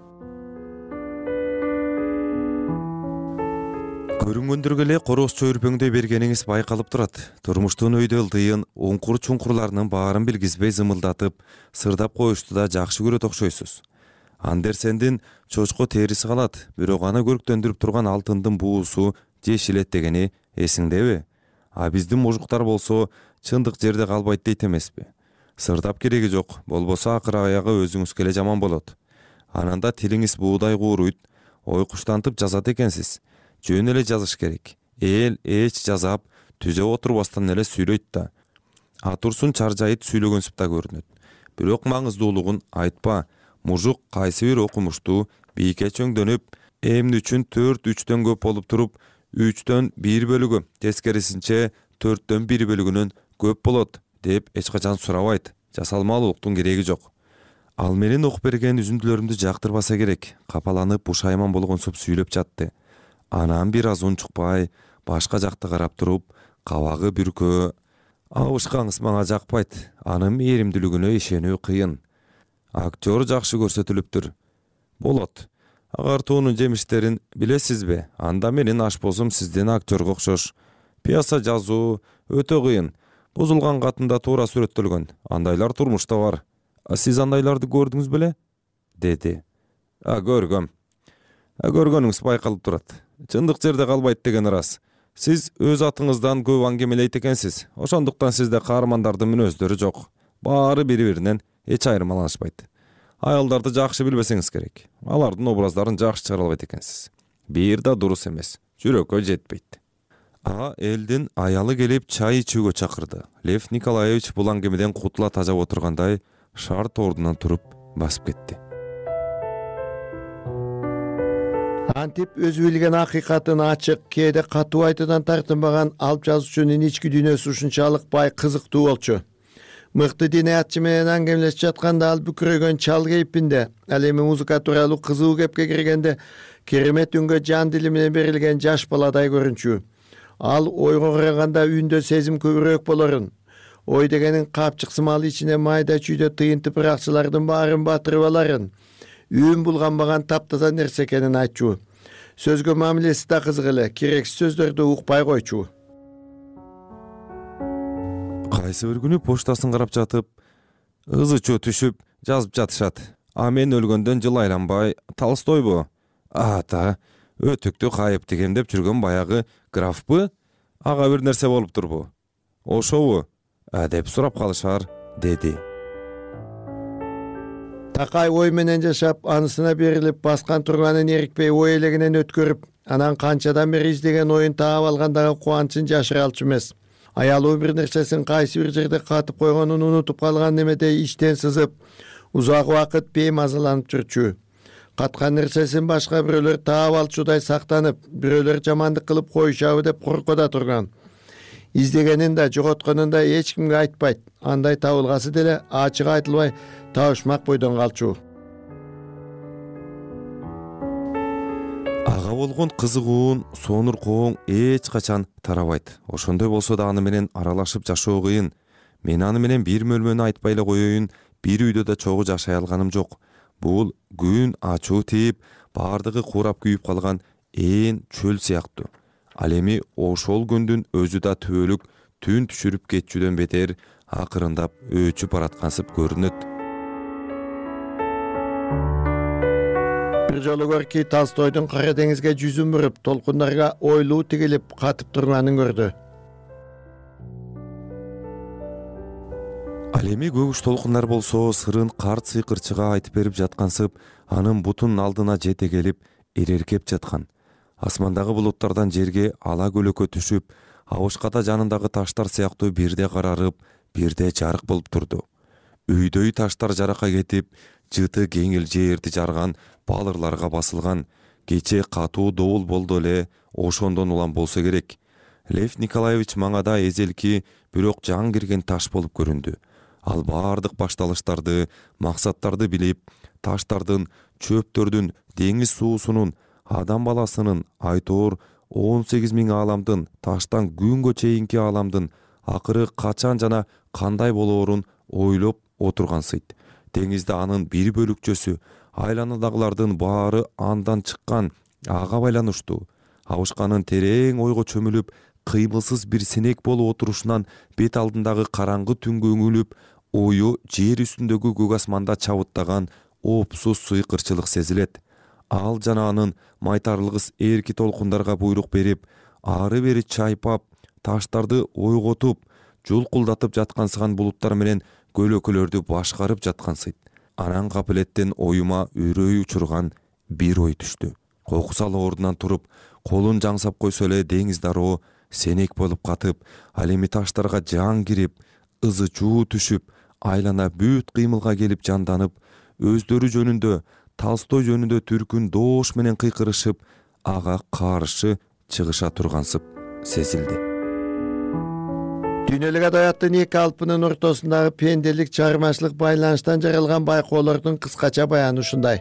F: Көрүнгөндөргө эле короз чөйрпөңдөй бергениңиз байкалып турат. Турмуштун өйдө ылдыйын, уңкур чуңкурларынын баарын билгизбей зымылдатып, сырдап коюшту да жакшы көрөт окшойсуз. Андерсендин чочко териси калат, бирок аны көрктөндүрүп турган алтындын буусу жешилет дегени эсиңдеби? А биздин мужуктар болсо чындык жерде калбайт дейт эмеспи? Сырдап кереги жок, болбосо акыр аягы өзүңүзгө эле жаман болот. Ананда тилиңиз буудай кууруйт, ой куштантып жазат экенсиз. Жөн эле жазыш керек. Эл эч жазап, түзө отурбастан эле сүйлөйт да. Атурсун чаржайыт сүйлөгөнсүп да көрүнөт. Бирок маңыздуулугун айтпа. Мужук кайсы бир окумуштуу бийке чөңдөнүп, эмне үчүн төрт үчтөн көп болуп туруп, үчтөн бир бөлүгү, тескерисинче төрттөн бир бөлүгүнөн көп болот деп эч качан сурабайт. Жасалмалуулуктун кереги жок. Ал менин окуп берген үзүндүлөрүмдү жактырбаса керек. Капаланып, бушайман болгонсуп сүйлөп жатты. Анан бир аз унчукпай, башка жакты карап туруп, кабагы бүркөө. Абышкаңыз мага жакпайт. Анын мээримдүүлүгүнө ишенүү кыйын. Актер жакшы көрсөтүлүптүр. Болот. Агартуунун жемиштерин билесизби? Анда менин ашпозум сиздин актерге окшош. Пьеса жазуу өтө кыйын. Бузулган катында туура сүрөттөлгөн. Андайлар турмушта бар. А сиз андайларды көрдүңүз беле? Деди. А көргөм. А көргөнүңүз байкалып турат. Чындык жерде калбайт деген ырас. Сиз өз атыңыздан көп аңгемелейт экенсиз. Ошондуктан сизде каармандардын мүнөздөрү жок. Баары бири-биринен эч айырмаланышпайт. Аялдарды жакшы билбесеңиз керек. Алардын образдарын жакшы чыгара албайт экенсиз. Бир да дурус эмес. Жүрөккө жетпейт. А элдин аялы келип чай ичүүгө чакырды. Лев Николаевич бул аңгемеден кутула тажап отургандай шарт ордунан туруп басып кетти.
C: Антип өзү билген акыйкатын ачык, кээде катуу айтуудан тартынбаган алып жазуучунун ички дүйнөсү ушунчалык бай, кызыктуу болчу. Мыкты динаятчы менен аңгемелешип жатканда ал бүкүрөгөн чал кейпинде, ал эми музыка тууралуу кызуу кепке киргенде керемет үнгө жан дили менен берилген жаш баладай көрүнчү. Ал ойго караганда үндө сезим көбүрөөк болорун. Ой дегенин капчык сымалы ичине майда чүйдө тыйынтып ыракчылардын баарын батырып аларын. Үн булганбаган таптаза нерсе экенин айтчу. Сөзгө мамилеси да кызык эле, керексиз сөздөрдү укпай койчу.
F: Кайсы бир күнү поштасын карап жатып, ызычуу түшүп жазып жатышат. А мен өлгөндөн жыл айланбай, Толстойбу? Ата, өтүктү кайып дегендеп жүргөн баягы графпы? Ага бир нерсе болуп турбу? Ошобу? А деп сурап калышар, деди.
C: Такай ой менен жашап, анысына берилип, баскан турганын эрикпей ой элегинен өткөрүп, анан канчадан бери издеген оюн таап алгандагы кубанычын жашыра алчу эмес. Аялуу бир нерсесин кайсы бир жерде катып койгонун унутуп калган немедей иштен сызып, узак убакыт беймазаланып жүрчү. Каткан нерсесин башка бирөөлөр таап алчудай сактанып, бирөөлөр жамандык кылып коюшабы деп коркуп да турган. Издегенин да, жоготконун да эч кимге айтпайт. Андай табылгасы деле ачык айтылбай табышмак бойдон калчу.
F: Ага болгон кызыгуун, сонуркооң эч качан тарабайт. Ошондой болсо да аны менен аралашып жашоо кыйын. Мен аны менен бир мөлмөнү айтпай эле коеюн, бир үйдө да чогуу жашай алганым жок. Бул күн ачуу тийип, баардыгы курап күйүп калган ээн чөл сыяктуу. Ал эми ошол күндүн өзү да түбөлүк түн түшүрүп кетчүдөн бетер акырындап өчүп бараткансып көрүнөт.
C: Бир жолу Горький Толстойдун Кара деңизге жүзүн буруп, толкундарга ойлуу тигилип катып турганын көрдү.
F: Ал эми көгүш толкундар болсо сырын карт сыйкырчыга айтып берип жаткансып, анын бутунун алдына жете келип, эреркеп жаткан. Асмандагы булуттардан жерге ала көлөкө түшүп, абышката жанындагы таштар сыяктуу бирде карарып, бирде жарык болуп турду. Үйдөй таштар жаракка кетип, жыты кеңил жерди жарган балырларга басылган. Кече катуу добул болду эле, ошондон улам болсо керек. Лев Николаевич маңада эзелки, бирок жан кирген таш болуп көрүндү. Ал баардык башталыштарды, максаттарды билип, таштардын, чөптөрдүн, деңиз суусунун, адам баласынын айтоор он сегиз миң ааламдын, таштан күнгө чейинки ааламдын акыры качан жана кандай болоорун ойлоп отургансыйт. Деңизде анын бир бөлүкчөсү, айланадагылардын баары андан чыккан, ага байланыштуу. Абышканын терең ойго чөмүлүп, кыймылсыз бир сенек болуп отурушунан бет алдындагы караңгы түнгө үңүлүп, ою жер үстүндөгү көк асманда чабыттаган оопсуз сыйкырчылык сезилет. Ал жана анын майтарлыгыс эрки толкундарга буйрук берип, ары бери чайпап, таштарды ойготуп, жулкулдатып жаткансыган булуттар менен көлөкөлөрдү башкарып жаткансыйт. Анан капилеттен оюма үрөй учурган бир ой түштү. Кокусал ордунан туруп, колун жаңсап койсо эле деңиз дароо сенек болуп катып, ал эми таштарга жан кирип, ызы чуу түшүп, айлана бүт кыймылга келип жанданып, өздөрү жөнүндө, Толстой жөнүндө түркүн доош менен кыйкырышып, ага каршы чыгыша тургансып сезилди.
C: Дүйнөлүк адабияттын эки алпынын ортосундагы пенделик чыгармачылык байланыштан жаралган байкоолордун кыскача баяны ушундай.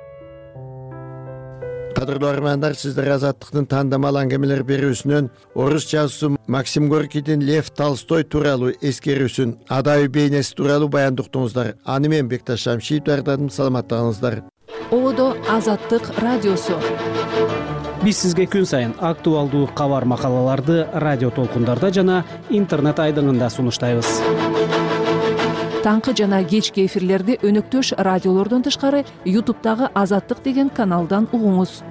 C: Кадырлуу армандар, сиздер Азаттыктын тандамал аңгемелер берүүсүнөн орус жазуусу Максим Горкийдин Лев Толстой тууралуу эскерүүсүн, адабий бейнеси тууралуу баяндуктуңуздар. Аны мен Бекташ Шамшиев даярдадым, саламаттыгыңыздар.
H: Ободо Азаттык радиосу.
U: Биз сизге күн сайын актуалдуу кабар макалаларды радио толкундарда жана интернет айдыңында сунуштайбыз.
H: Таңкы жана кечки эфирлерди өнөктөш радиолордон тышкары ютубтагы Азаттык деген каналдан угуңуз.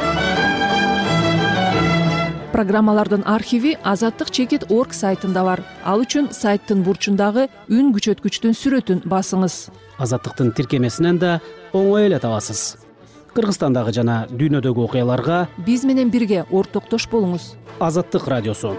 H: Программалардын архиви азаттык чекит точка орг сайтында бар. Ал үчүн сайттын бурчундагы үн күчөткүчтүн сүрөтүн басыңыз.
U: Азаттыктын тиркемесинен да оңой эле табасыз. Кыргызстандагы жана дүйнөдөгү окуяларга
H: биз менен бирге ортоктош болуңуз.
U: Азаттык радиосу.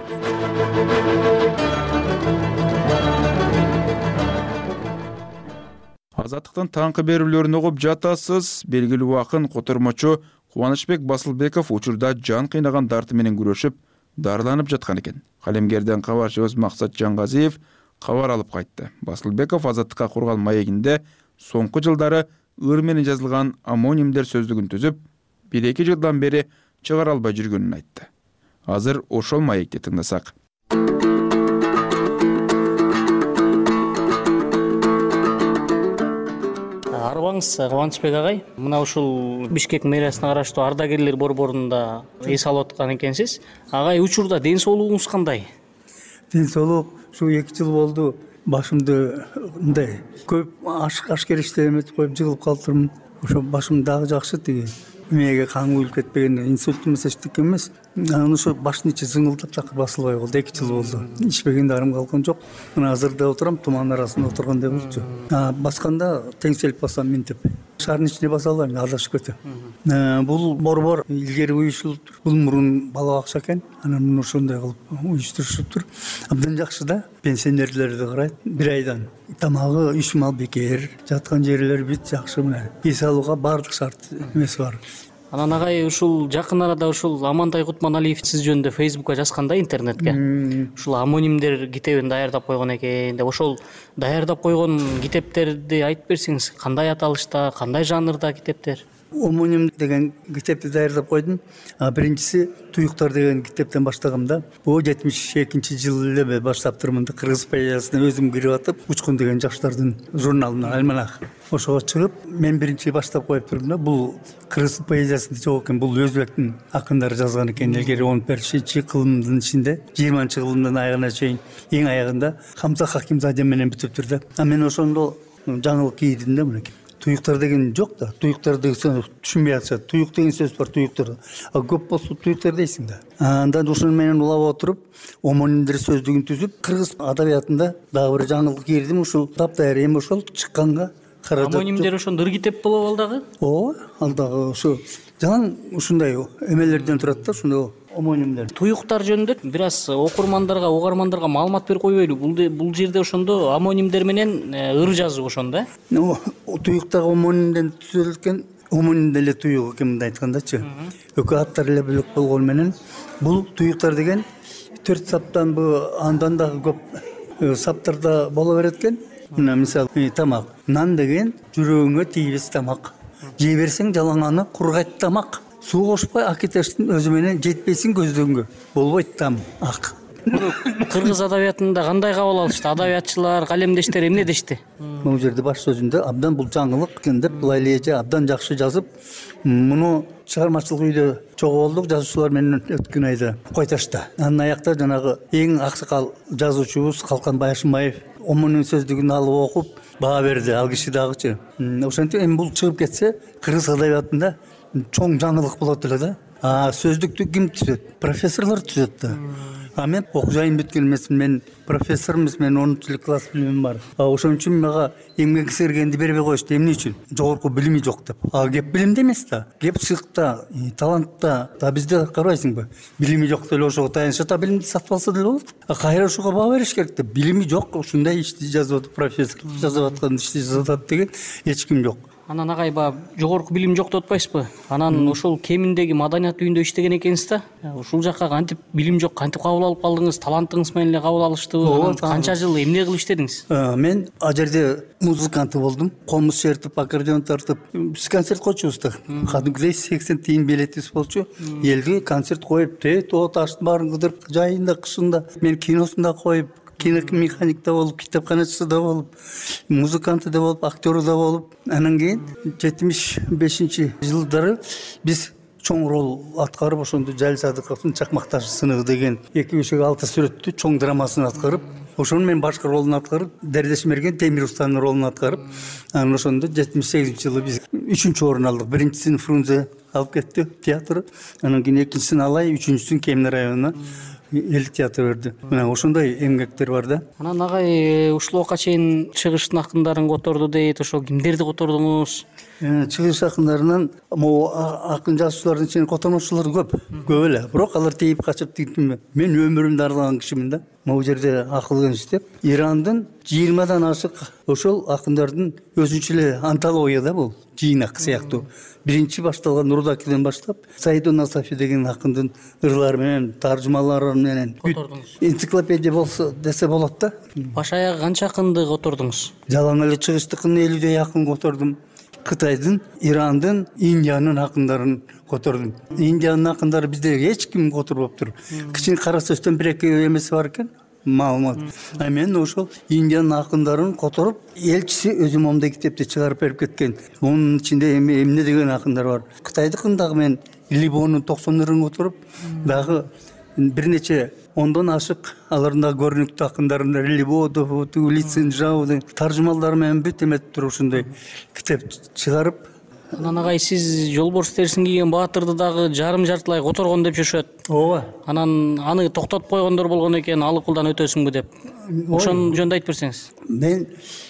B: Азаттыктын таңкы берүүлөрүн угуп жатасыз. Белгилүү акын, котормочу Кубанычбек Басылбеков учурда жан кыйнаган дарты менен күрөшүп, дарыланып жаткан экен. Калемгерден кабарчыбыз Максат Жаңгазиев кабар алып кайтты. Басылбеков Азаттыкка курган маегинде соңку жылдары ыр менен жазылган амонимдер сөздүгүн түзүп, бир эки жылдан бери чыгара албай жүргөнүн айтты. Азыр ошол маекти тыңдасак.
I: Арбаңыз, Кубанычбек агай, мына ушул Бишкек мэриясына караштуу ардагерлер борборунда эс алып аткан экенсиз. Агай, учурда ден соолугуңуз кандай?
W: Ден соолук ушу эки жыл болду. Башымды мындай көп ашкер иштер эметип коюп жыгылып калыптырмын. Ошо башым дагы жакшы, тиги эмеге кан куюлуп кетпеген, инсульт эмес эчтеке эмес. Анан ошо баштын ичи зыңылдап такыр басылбай калды. эки жыл болду. Ичпеген дарым калган жок. Мына азырда отурам, туман арасында отургандай болчу. Басканда теңселип басам минтип. Шаардын ичине баса албайм, адашып кетем. Бул борбор илгери уюштурулуптур. Бул мурун бала бакча экен. Анан муну ошондой кылып уюштурушуптур. Абдан жакшы да. Пенсионерлерди карайт. Бир айдан тамагы үч мал бекер, жаткан жерлер бит жакшы мына. Эс алууга баардык шарт эмеси бар.
I: Анан агай, ушул жакын арада ушул Амантай Кутманалиев сиз жөнүндө Фейсбукка жазган да, интернетке. Ушул амонимдер китебин даярдап койгон экен деп, ошол даярдап койгон китептерди айтып берсеңиз, кандай аталышта, кандай жанрда китептер?
W: Омоним деген китепти даярдап койдум. Биринчиси Туюктар деген китептен баштагам да. Бул жетимиш экинчи жылы эле баштаптырмын да, кыргыз поэзиясына өзүм кирип атып, Учкун деген жаштардын журналына, альманах. Ошого чыгып, мен биринчи баштап коюптурмун да. Бул кыргыз поэзиясында жок экен, бул өзбектин акындары жазган экен. Илгери он бешинчи кылымдын ичинде, жыйырманчы кылымдын аягына чейин, эң аягында Хамза Хакимзаде менен бүтүптүр да. А мен ошондо жаңылык кийдим да мынакей. Туюктар деген жок да. Туюктар деген түшүнбөй атышат. Туюк деген сөз бар туюктар. А көп болсо туюктар дейсиң да. Андан ошону менен улап отуруп, омонимдер сөздүгүн түзүп, кыргыз адабиятында дагы бир жаңылык кирдим. Ушул таптайыр эми ошол чыкканга каражат.
I: Амонимдер ошондо ыр китеп болуп ал дагы?
W: Ооба, ал дагы ошо жаңы ушундай эмелерден турат да, ошондой омонимдер.
I: Туюктар жөнүндө бир аз окурмандарга, угармандарга маалымат берип койбойлу. Бул бул жерде ошондо амонимдер менен ыр жазуу ошондо, э?
W: Туюктагы омонимден түзүлгөн, омоним деле туюк экен мындай айткандачы. Экөө аттар эле бөлөк болгон менен бул туюктар деген төрт саптан бу андан дагы көп саптарда боло берет экен. Мына мисалы тамак. Нан деген жүрөгүңө тийбес тамак. Жей берсең жалаңаны кургайт тамак. суу кошпой акетештин өзү менен жетпесин көздөгөнгө болбойт там ак.
I: Кыргыз адабиятында кандай кабыл алышты? Адабиятчылар, калемдештер эмне дешти?
W: Бул жерде баш сөзүндө абдан бул жаңылык экен деп былай эле абдан жакшы жазып, муну чыгармачылык үйдө чогуу болдук жазуучулар менен өткөн айда Койташта. Анын аякта жанагы эң аксакал жазуучубуз Калкан Байшымбаев Омонун сөздүгүн алып окуп баа берди. Ал киши дагычы. Ошентип эми бул чыгып кетсе, кыргыз адабиятында чоң жаңылык болот эле да. А сөздүктү ким түзөт? Профессорлор түзөт да. А мен окуу жайым бүткөн эмесмин, мен профессор эмес, мен онунчу класс билимим бар. Ошон үчүн мага эмгек сергенди бербей коюшту. Эмне үчүн? Жогорку билими жок деп. А кеп билимде эмес да. Кеп чыкта, талантта, да бизде карабайсыңбы? Билими жок деле ошого таянышат, а билимди сатып алса деле болот. А кайра ошого баа бериш керек да. Билими жок, ушундай ишти жазып атат, профессор жазып аткан ишти жазып атат деген эч ким жок.
I: Анан агай баягы жогорку билим жок деп атпайсызбы? Анан ошол кеминдеги маданият үйүндө иштеген экенсиз да. Ушул жакка кантип билим жок, кантип кабыл алып калдыңыз? Талантыңыз менен эле кабыл алыштыбы? Канча жыл эмне кылып иштедиңиз?
W: Мен а жерде музыканты болдум. Комуз чертип, аккордеон тартып, биз концерт койчубуз да. Кадимгидей сексен тыйын билетибиз болчу. Элге концерт коюп, тоо таштын баарын кыдырып, жайында, кышында, мен киносунда коюп, киномеханикта болуп, китепканачысы да болуп, музыканты да болуп, актёру да болуп, анан кийин жетимиш бешинчи жылдары биз чоң рол аткарып, ошондо Жалил Садыковдун Чакмак ташы сыныгы деген эки бешек алты сүрөттүү чоң драмасын аткарып, ошону мен башкы ролун аткарып, Дердешмерген Темир Устанын ролун аткарып, анан ошондо жетимиш сегизинчи жылы биз үчүнчү орун алдык. Биринчисин Фрунзе алып кетти театры, анан кийин экинчисин Алай, үчүнчүсүн Кемин районуна эл театр берди. Мына ошондой эмгектер бар да.
I: Анан агай ушул убакка чейин чыгыштын акындарын которду дейт. Ошо кимдерди котордуңуз?
W: Чыгыш акындарынан могу акын жазуучулардын ичинен котормочулар көп, көп эле. Бирок алар тийип качып тигтими. Мен өмүрүмдү арлаган кишимин да. Могу жерде акыл кеңеш деп, Ирандын жыйырмадан ашык ошол акындардын өзүнчө эле антология да бул, жыйнак сыяктуу. Биринчи башталган Нурдакиден баштап, Саидун Насафи деген акындын ырлары менен, таржымалары менен энциклопедия болсо десе болот да.
I: Баш аягы канча акынды котордуңуз?
W: Жалаң эле чыгыштыкын элүүдөй акын котордум. Кытайдын, Ирандын, Индиянын акындарын котордум. Индиянын акындары бизде эч ким которбоптур. Кичине кара сөздөн бир эки эмеси бар экен, маалымат. А мен ошол Индиянын акындарын которуп, элчиси өзү момундай китепти чыгарып берип кеткен. Мунун ичинде эме эмне деген акындар бар. Кытайдыкын дагы мен Либонун токсон ырын которуп, дагы бир нече ондон ашык алардын дагы көрүнүктүү акындарын Либодов, Ли Цинжао таржымалдары менен бүт эметип туруп ушундай китеп чыгарып.
I: Анан агай сиз жолборс терисин кийген баатырды дагы жарым жартылай которгон деп жүрүшөт.
W: Ооба.
I: Анан аны токтотуп койгондор болгон экен, алыкулдан өтөсүңбү деп. Ошонун жөнүндө айтып берсеңиз.
W: Мен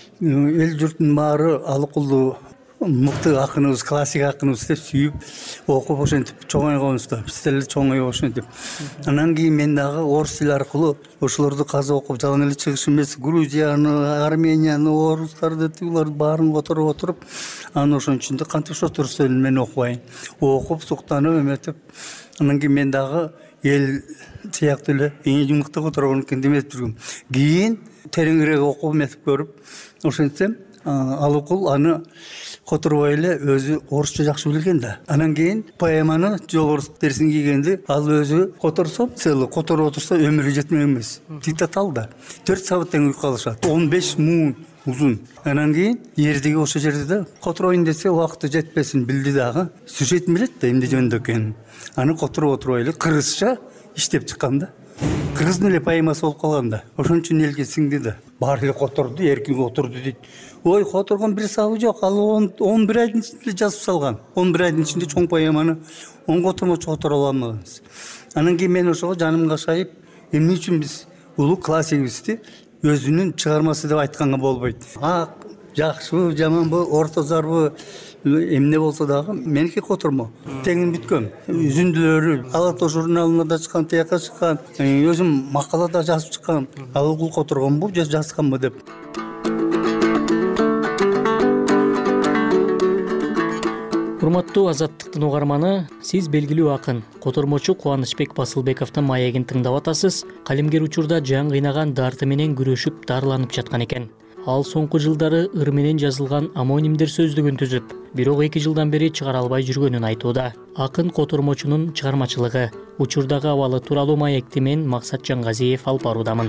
W: эл журттун баары алыкулду мыкты акыныбыз, классик акыныбыз деп сүйүп, окуп ошентип чоңойгонбуз да. Биз деле чоңоюп ошентип. Анан кийин мен дагы орус тили аркылуу ошолорду каза окуп, жалаң эле чыгыш эмес, Грузияны, Арменияны, орустарды, тилерди баарын которуп отуруп, анан ошонун ичинде кантип ошо орус тилин мен окубайын. Окуп, суктанып эметип, анан кийин мен дагы эл сыяктуу эле эң мыкты которгон экен деп жүргөм. Кийин тереңирээк окуп эметип көрүп, ошентсем алыкул аны которбой эле өзү орусча жакшы билген да. Анан кийин поэманы жолборс терисин кийгенди ал өзү которсо, целый которуп отурса өмүрү жетмек эмес. Диктат ал да. төрт сабат тең уйку алышат. он беш муун узун. Анан кийин эрдиги ошо жерде да котороюн десе убакыты жетпесин билди дагы. Сюжетин билет да эмне жөнүндө экенин. Аны которуп отурбай эле кыргызча иштеп чыккан да. Кыргыздын эле поэмасы болуп калган да. Ошон үчүн элге сиңди да. Баары эле которду, эркин отурду дейт. Ой, которгон бир сабы жок. Ал он бир айдын ичинде жазып салган. он бир айдын ичинде чоң поэманы он котормочу которо алмагансыз. Анан кийин мен ошого жаным кашайып, эмне үчүн биз улуу классигибизди өзүнүн чыгармасы деп айтканга болбойт. Ак, жакшыбы, жаманбы, орто зарбы, эмне болсо дагы меники котормо. Теңин бүткөм. Үзүндүлөрү Ала тоо журналына да чыккан, тияка чыккан, өзүм макала да жазып чыккан. Алыкул которгонбу, же жазганбы деп.
I: Урматтуу Азаттыктын угарманы, сиз белгилүү акын, котормочу Кубанычбек Басылбековдун маегин тыңдап атасыз. Калемгер учурда жан кыйнаган дарты менен күрөшүп, дарыланып жаткан экен. Ал соңку жылдары ыр менен жазылган амонимдер сөздүгүн түзүп, бирок эки жылдан бери чыгара албай жүргөнүн айтууда. Акын котормочунун чыгармачылыгы, учурдагы абалы тууралуу маекти мен Максат Жаңгазиев алып баруудамын.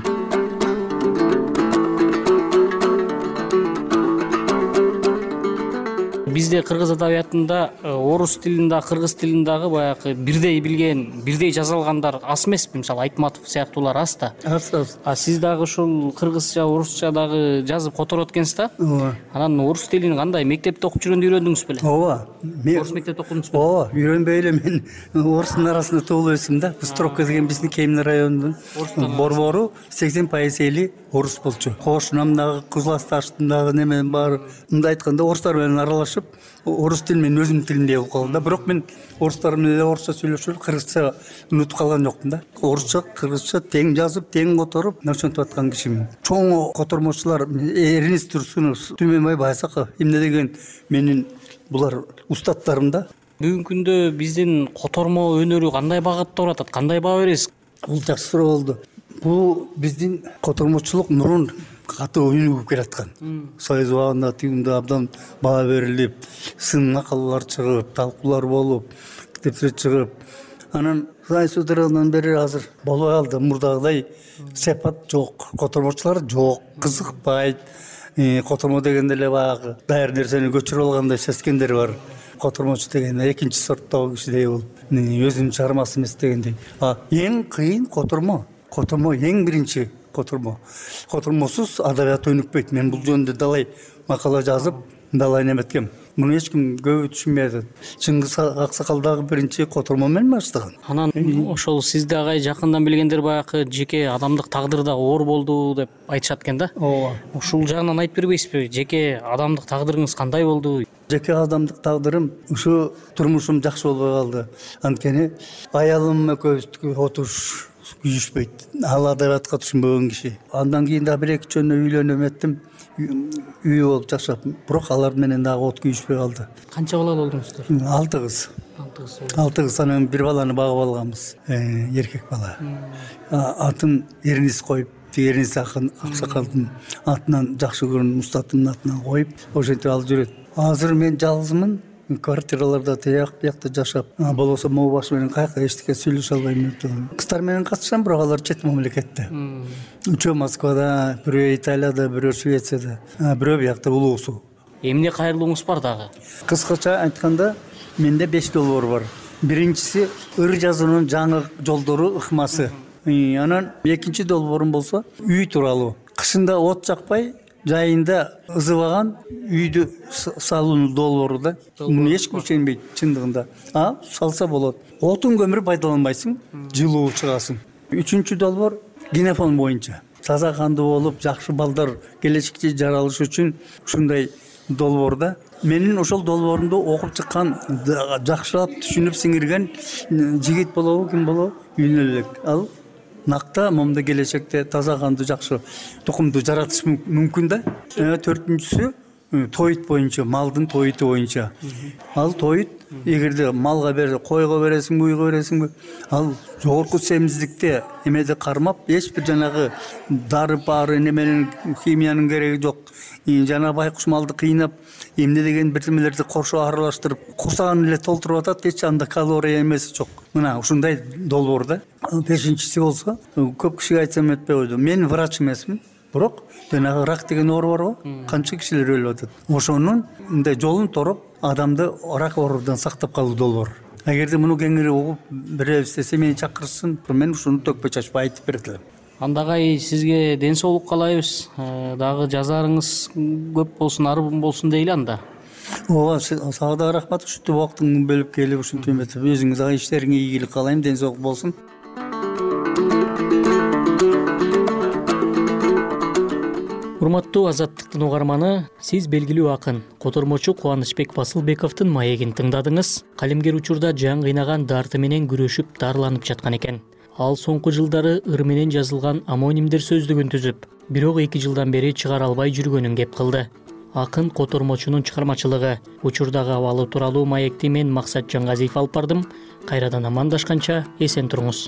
I: Бизде кыргыз адабиятында орус тилинде, кыргыз тилиндагы баягы бирдей билген, бирдей жаза алгандар аз эмеспи? Мисалы Айтматов сыяктуулар аз да.
W: Аз, аз.
I: А сиз дагы ушул кыргызча, орусча дагы жазып которот экенсиз да?
W: Ооба.
I: Анан орус тилин кандай мектепте окуп жүргөндө үйрөндүңүз беле?
W: Ооба.
I: Орус мектепте окудуңуз беле?
W: Ооба, үйрөнбөй эле мен орустун арасында туулуп өстүм да. Быстровка деген биздин Кемин районунун борбору сексен пайыз эли орус болчу. Кошунам дагы, Кызыл Таштын дагы немен баары. Мындай айтканда орустар менен аралашып, орус тил мен өзүмдүн тилимдей болуп калдым да. Бирок мен орустар менен эле орусча сүйлөшүп, кыргызча унутуп калган жокмун да. Орусча, кыргызча тең жазып, тең которуп, ошентип аткан кишимин. Чоң котормочулар Эрнис Турсунов, Түмөнбай Байсаков, эмне деген менин булар устаттарым да.
I: Бүгүнкү күндө биздин котормо өнөрү кандай багытта баратат? Кандай баа бересиз?
W: Бул жакшы суроо болду. Бул биздин котормочулук мурун катуу өнүгүп келаткан. Союз убагында түйүндө абдан баа берилип, сын макалалар чыгып, талкуулар болуп, китептер чыгып, анан Союз удуруунан бери азыр болбой калды. Мурдагыдай сепат жок, котормочулар жок, кызыкпайт. Котормо дегенде эле баягы даяр нерсени көчүрүп алгандай сескендер бар. Котормочу деген экинчи сорттогу кишидей болуп, өзүнүн чыгармасы эмес дегендей. А эң кыйын котормо. Котормо эң биринчи котормо. Котормосуз адабият өнүкпөйт. Мен бул жөнүндө далай макала жазып, далай неметкем. Муну эч ким көбү түшүнбөй атат. Чыңгыз Аксакал дагы биринчи котормо менен баштаган.
I: Анан ошол сизди агай жакындан билгендер баягы жеке адамдык тагдыры да оор болду деп айтышат экен да.
W: Ооба.
I: Ушул жагынан айтып бербейсизби? Жеке адамдык тагдырыңыз кандай болду?
W: Жеке адамдык тагдырым ушу турмушум жакшы болбой калды. Анткени аялым экөөбүздүкү отуш күйүшпөйт. Ал адабиятка түшүнбөгөн киши. Андан кийин да бир эки жөнү үйлөнүп эттим. Үй болуп жашап, бирок алар менен дагы от күйүшпөй калды.
I: Канча бала болдуңуздар?
W: алты кыз.
I: алты кыз.
W: алты кыз, анан бир баланы багып алганбыз. Эркек бала. Атын Эрнис коюп, Эрнис Аксакалдын атынан жакшы көргөн устатымдын атынан коюп, ошентип алып жүрөт. Азыр мен жалгызмын. Квартираларда тияк биякта жашап, болбосо могу баш менен кайка эчтеке сүйлөшө албайм деп тургам. Кыздар менен катышам, бирок алар чет мамлекетте. Үчөө Москвада, бирөө Италияда, бирөө Швецияда, бирөө биякта улуу суу.
I: Эмне кайрылууңуз бар дагы?
W: Кыскача айтканда, менде беш долбоор бар. Биринчиси ыр жазуунун жаңы жолдору ыкмасы. Анан экинчи долбоорум болсо үй тууралуу. Кышында от жакпай, жайында ызыбаган үйдү салуунун долбоору да. Муну эч ким ишенбейт чындыгында. А салса болот. Отун көмүр пайдаланбайсың, жылуу чыгасың. Үчүнчү долбоор генофон боюнча. Таза кандуу болуп, жакшы балдар келечекте жаралышы үчүн ушундай долбоорда. Менин ошол долбоорумду окуп чыккан, жакшылап түшүнүп сиңирген жигит болобу, ким болобу? Үйүнө элек. Ал накта момда келечекте таза кандуу жакшы тукумду жаратыш мүмкүн да. Төртүнчүсү тоют боюнча, малдын тоюту боюнча. Ал тоют эгерде малга бер, койго бересиңби, уйга бересиңби, ал жогорку семиздикте эмеде кармап, эч бир жанагы дары бары неменин химиянын кереги жок. Жана байкуш малды кыйнап, эмне деген бирдемелерди кошо аралаштырып, курсагын эле толтуруп атат, эч анда калория эмеси жок. Мына ушундай долбоор да. Бешинчиси болсо, көп кишиге айтсам этпей койду. Мен врач эмесмин. Бирок жанагы рак деген оору барбы? Канча кишилер өлүп атат. Ошонун мындай жолун тороп, адамды рак оорудан сактап калуу долбоор. Эгерде муну кеңири угуп беребиз десе, мени чакырсын, мен ушуну төкпөй чачпай айтып берет элем.
I: Андагай сизге ден соолук каалайбыз. Дагы жазарыңыз көп болсун, арбын болсун дейли анда.
W: Ооба, сага да рахмат, ушинтип убактыңды бөлүп келип ушинтип этип, өзүңүз дагы иштериңе ийгилик каалайм, ден соолук болсун.
I: Урматтуу Азаттыктын угарманы, сиз белгилүү акын, котормочу Кубанычбек Басылбековдун маегин тыңдадыңыз. Калемгер учурда жан кыйнаган дарты менен күрөшүп, дарыланып жаткан экен. Ал соңку жылдары ыр менен жазылган амонимдер сөздүгүн түзүп, бирок эки жылдан бери чыгара албай жүргөнүн кеп кылды. Акын котормочунун чыгармачылыгы, учурдагы абалы тууралуу маекти мен Максат Жаңгазиев алып бардым. Кайрадан амандашканча эсен туруңуз.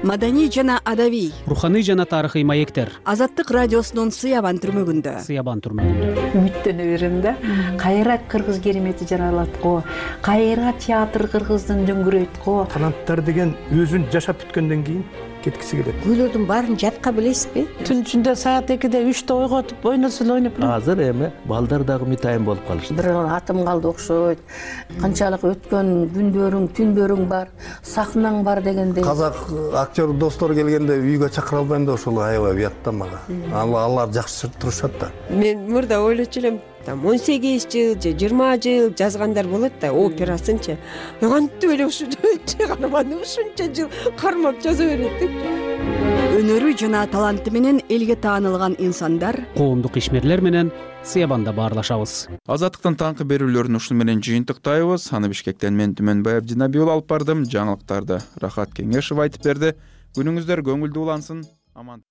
D: маданий жана адабий,
U: руханий жана тарыхый маектер.
D: Азаттык радиосунун Сыябан түрмөгүндө.
U: Сыябан түрмөгүндө.
J: Үмүттөнө берем да. Кайра кыргыз керемети жаралат го. Кайра театр кыргыздын дөңгүрөйт го.
K: Канаттар деген өзүн жашап бүткөндөн кийин кеткиси келет.
D: Күйлөрдүн баарын жатка билесизби?
J: Түн ичинде саат экиде үчтө ойготуп ойносо эле ойноп элем.
K: Азыр эми балдар дагы мытайын болуп калышты.
J: Бир атым калды окшойт. Канчалык өткөн күндөрүң, түндөрүң бар, сахнаң бар дегендей.
K: Казак актер достор келгенде үйгө чакыра албайм да ошол аябай уят да мага. Алар жакшы турушат да.
X: Мен мурда ойлочу элем, там он сегиз жыл же жыйырма жыл жазгандар болот да, операсынчы. Кантип эле ушу чыгарманы ушунча жыл кармап жаза берет деп.
D: Өнөрү жана таланты менен элге таанылган инсандар,
U: коомдук ишмерлер менен Сыябанда баарлашабыз.
B: Азаттыктын таңкы берүүлөрүн ушун менен жыйынтыктайбыз. Аны Бишкектен мен Түмөнбай Абдинабиул алып бардым. Жаңылыктарды Рахат Кеңешев айтып берди. Күнүңүздөр көңүлдүү улансын. Аман.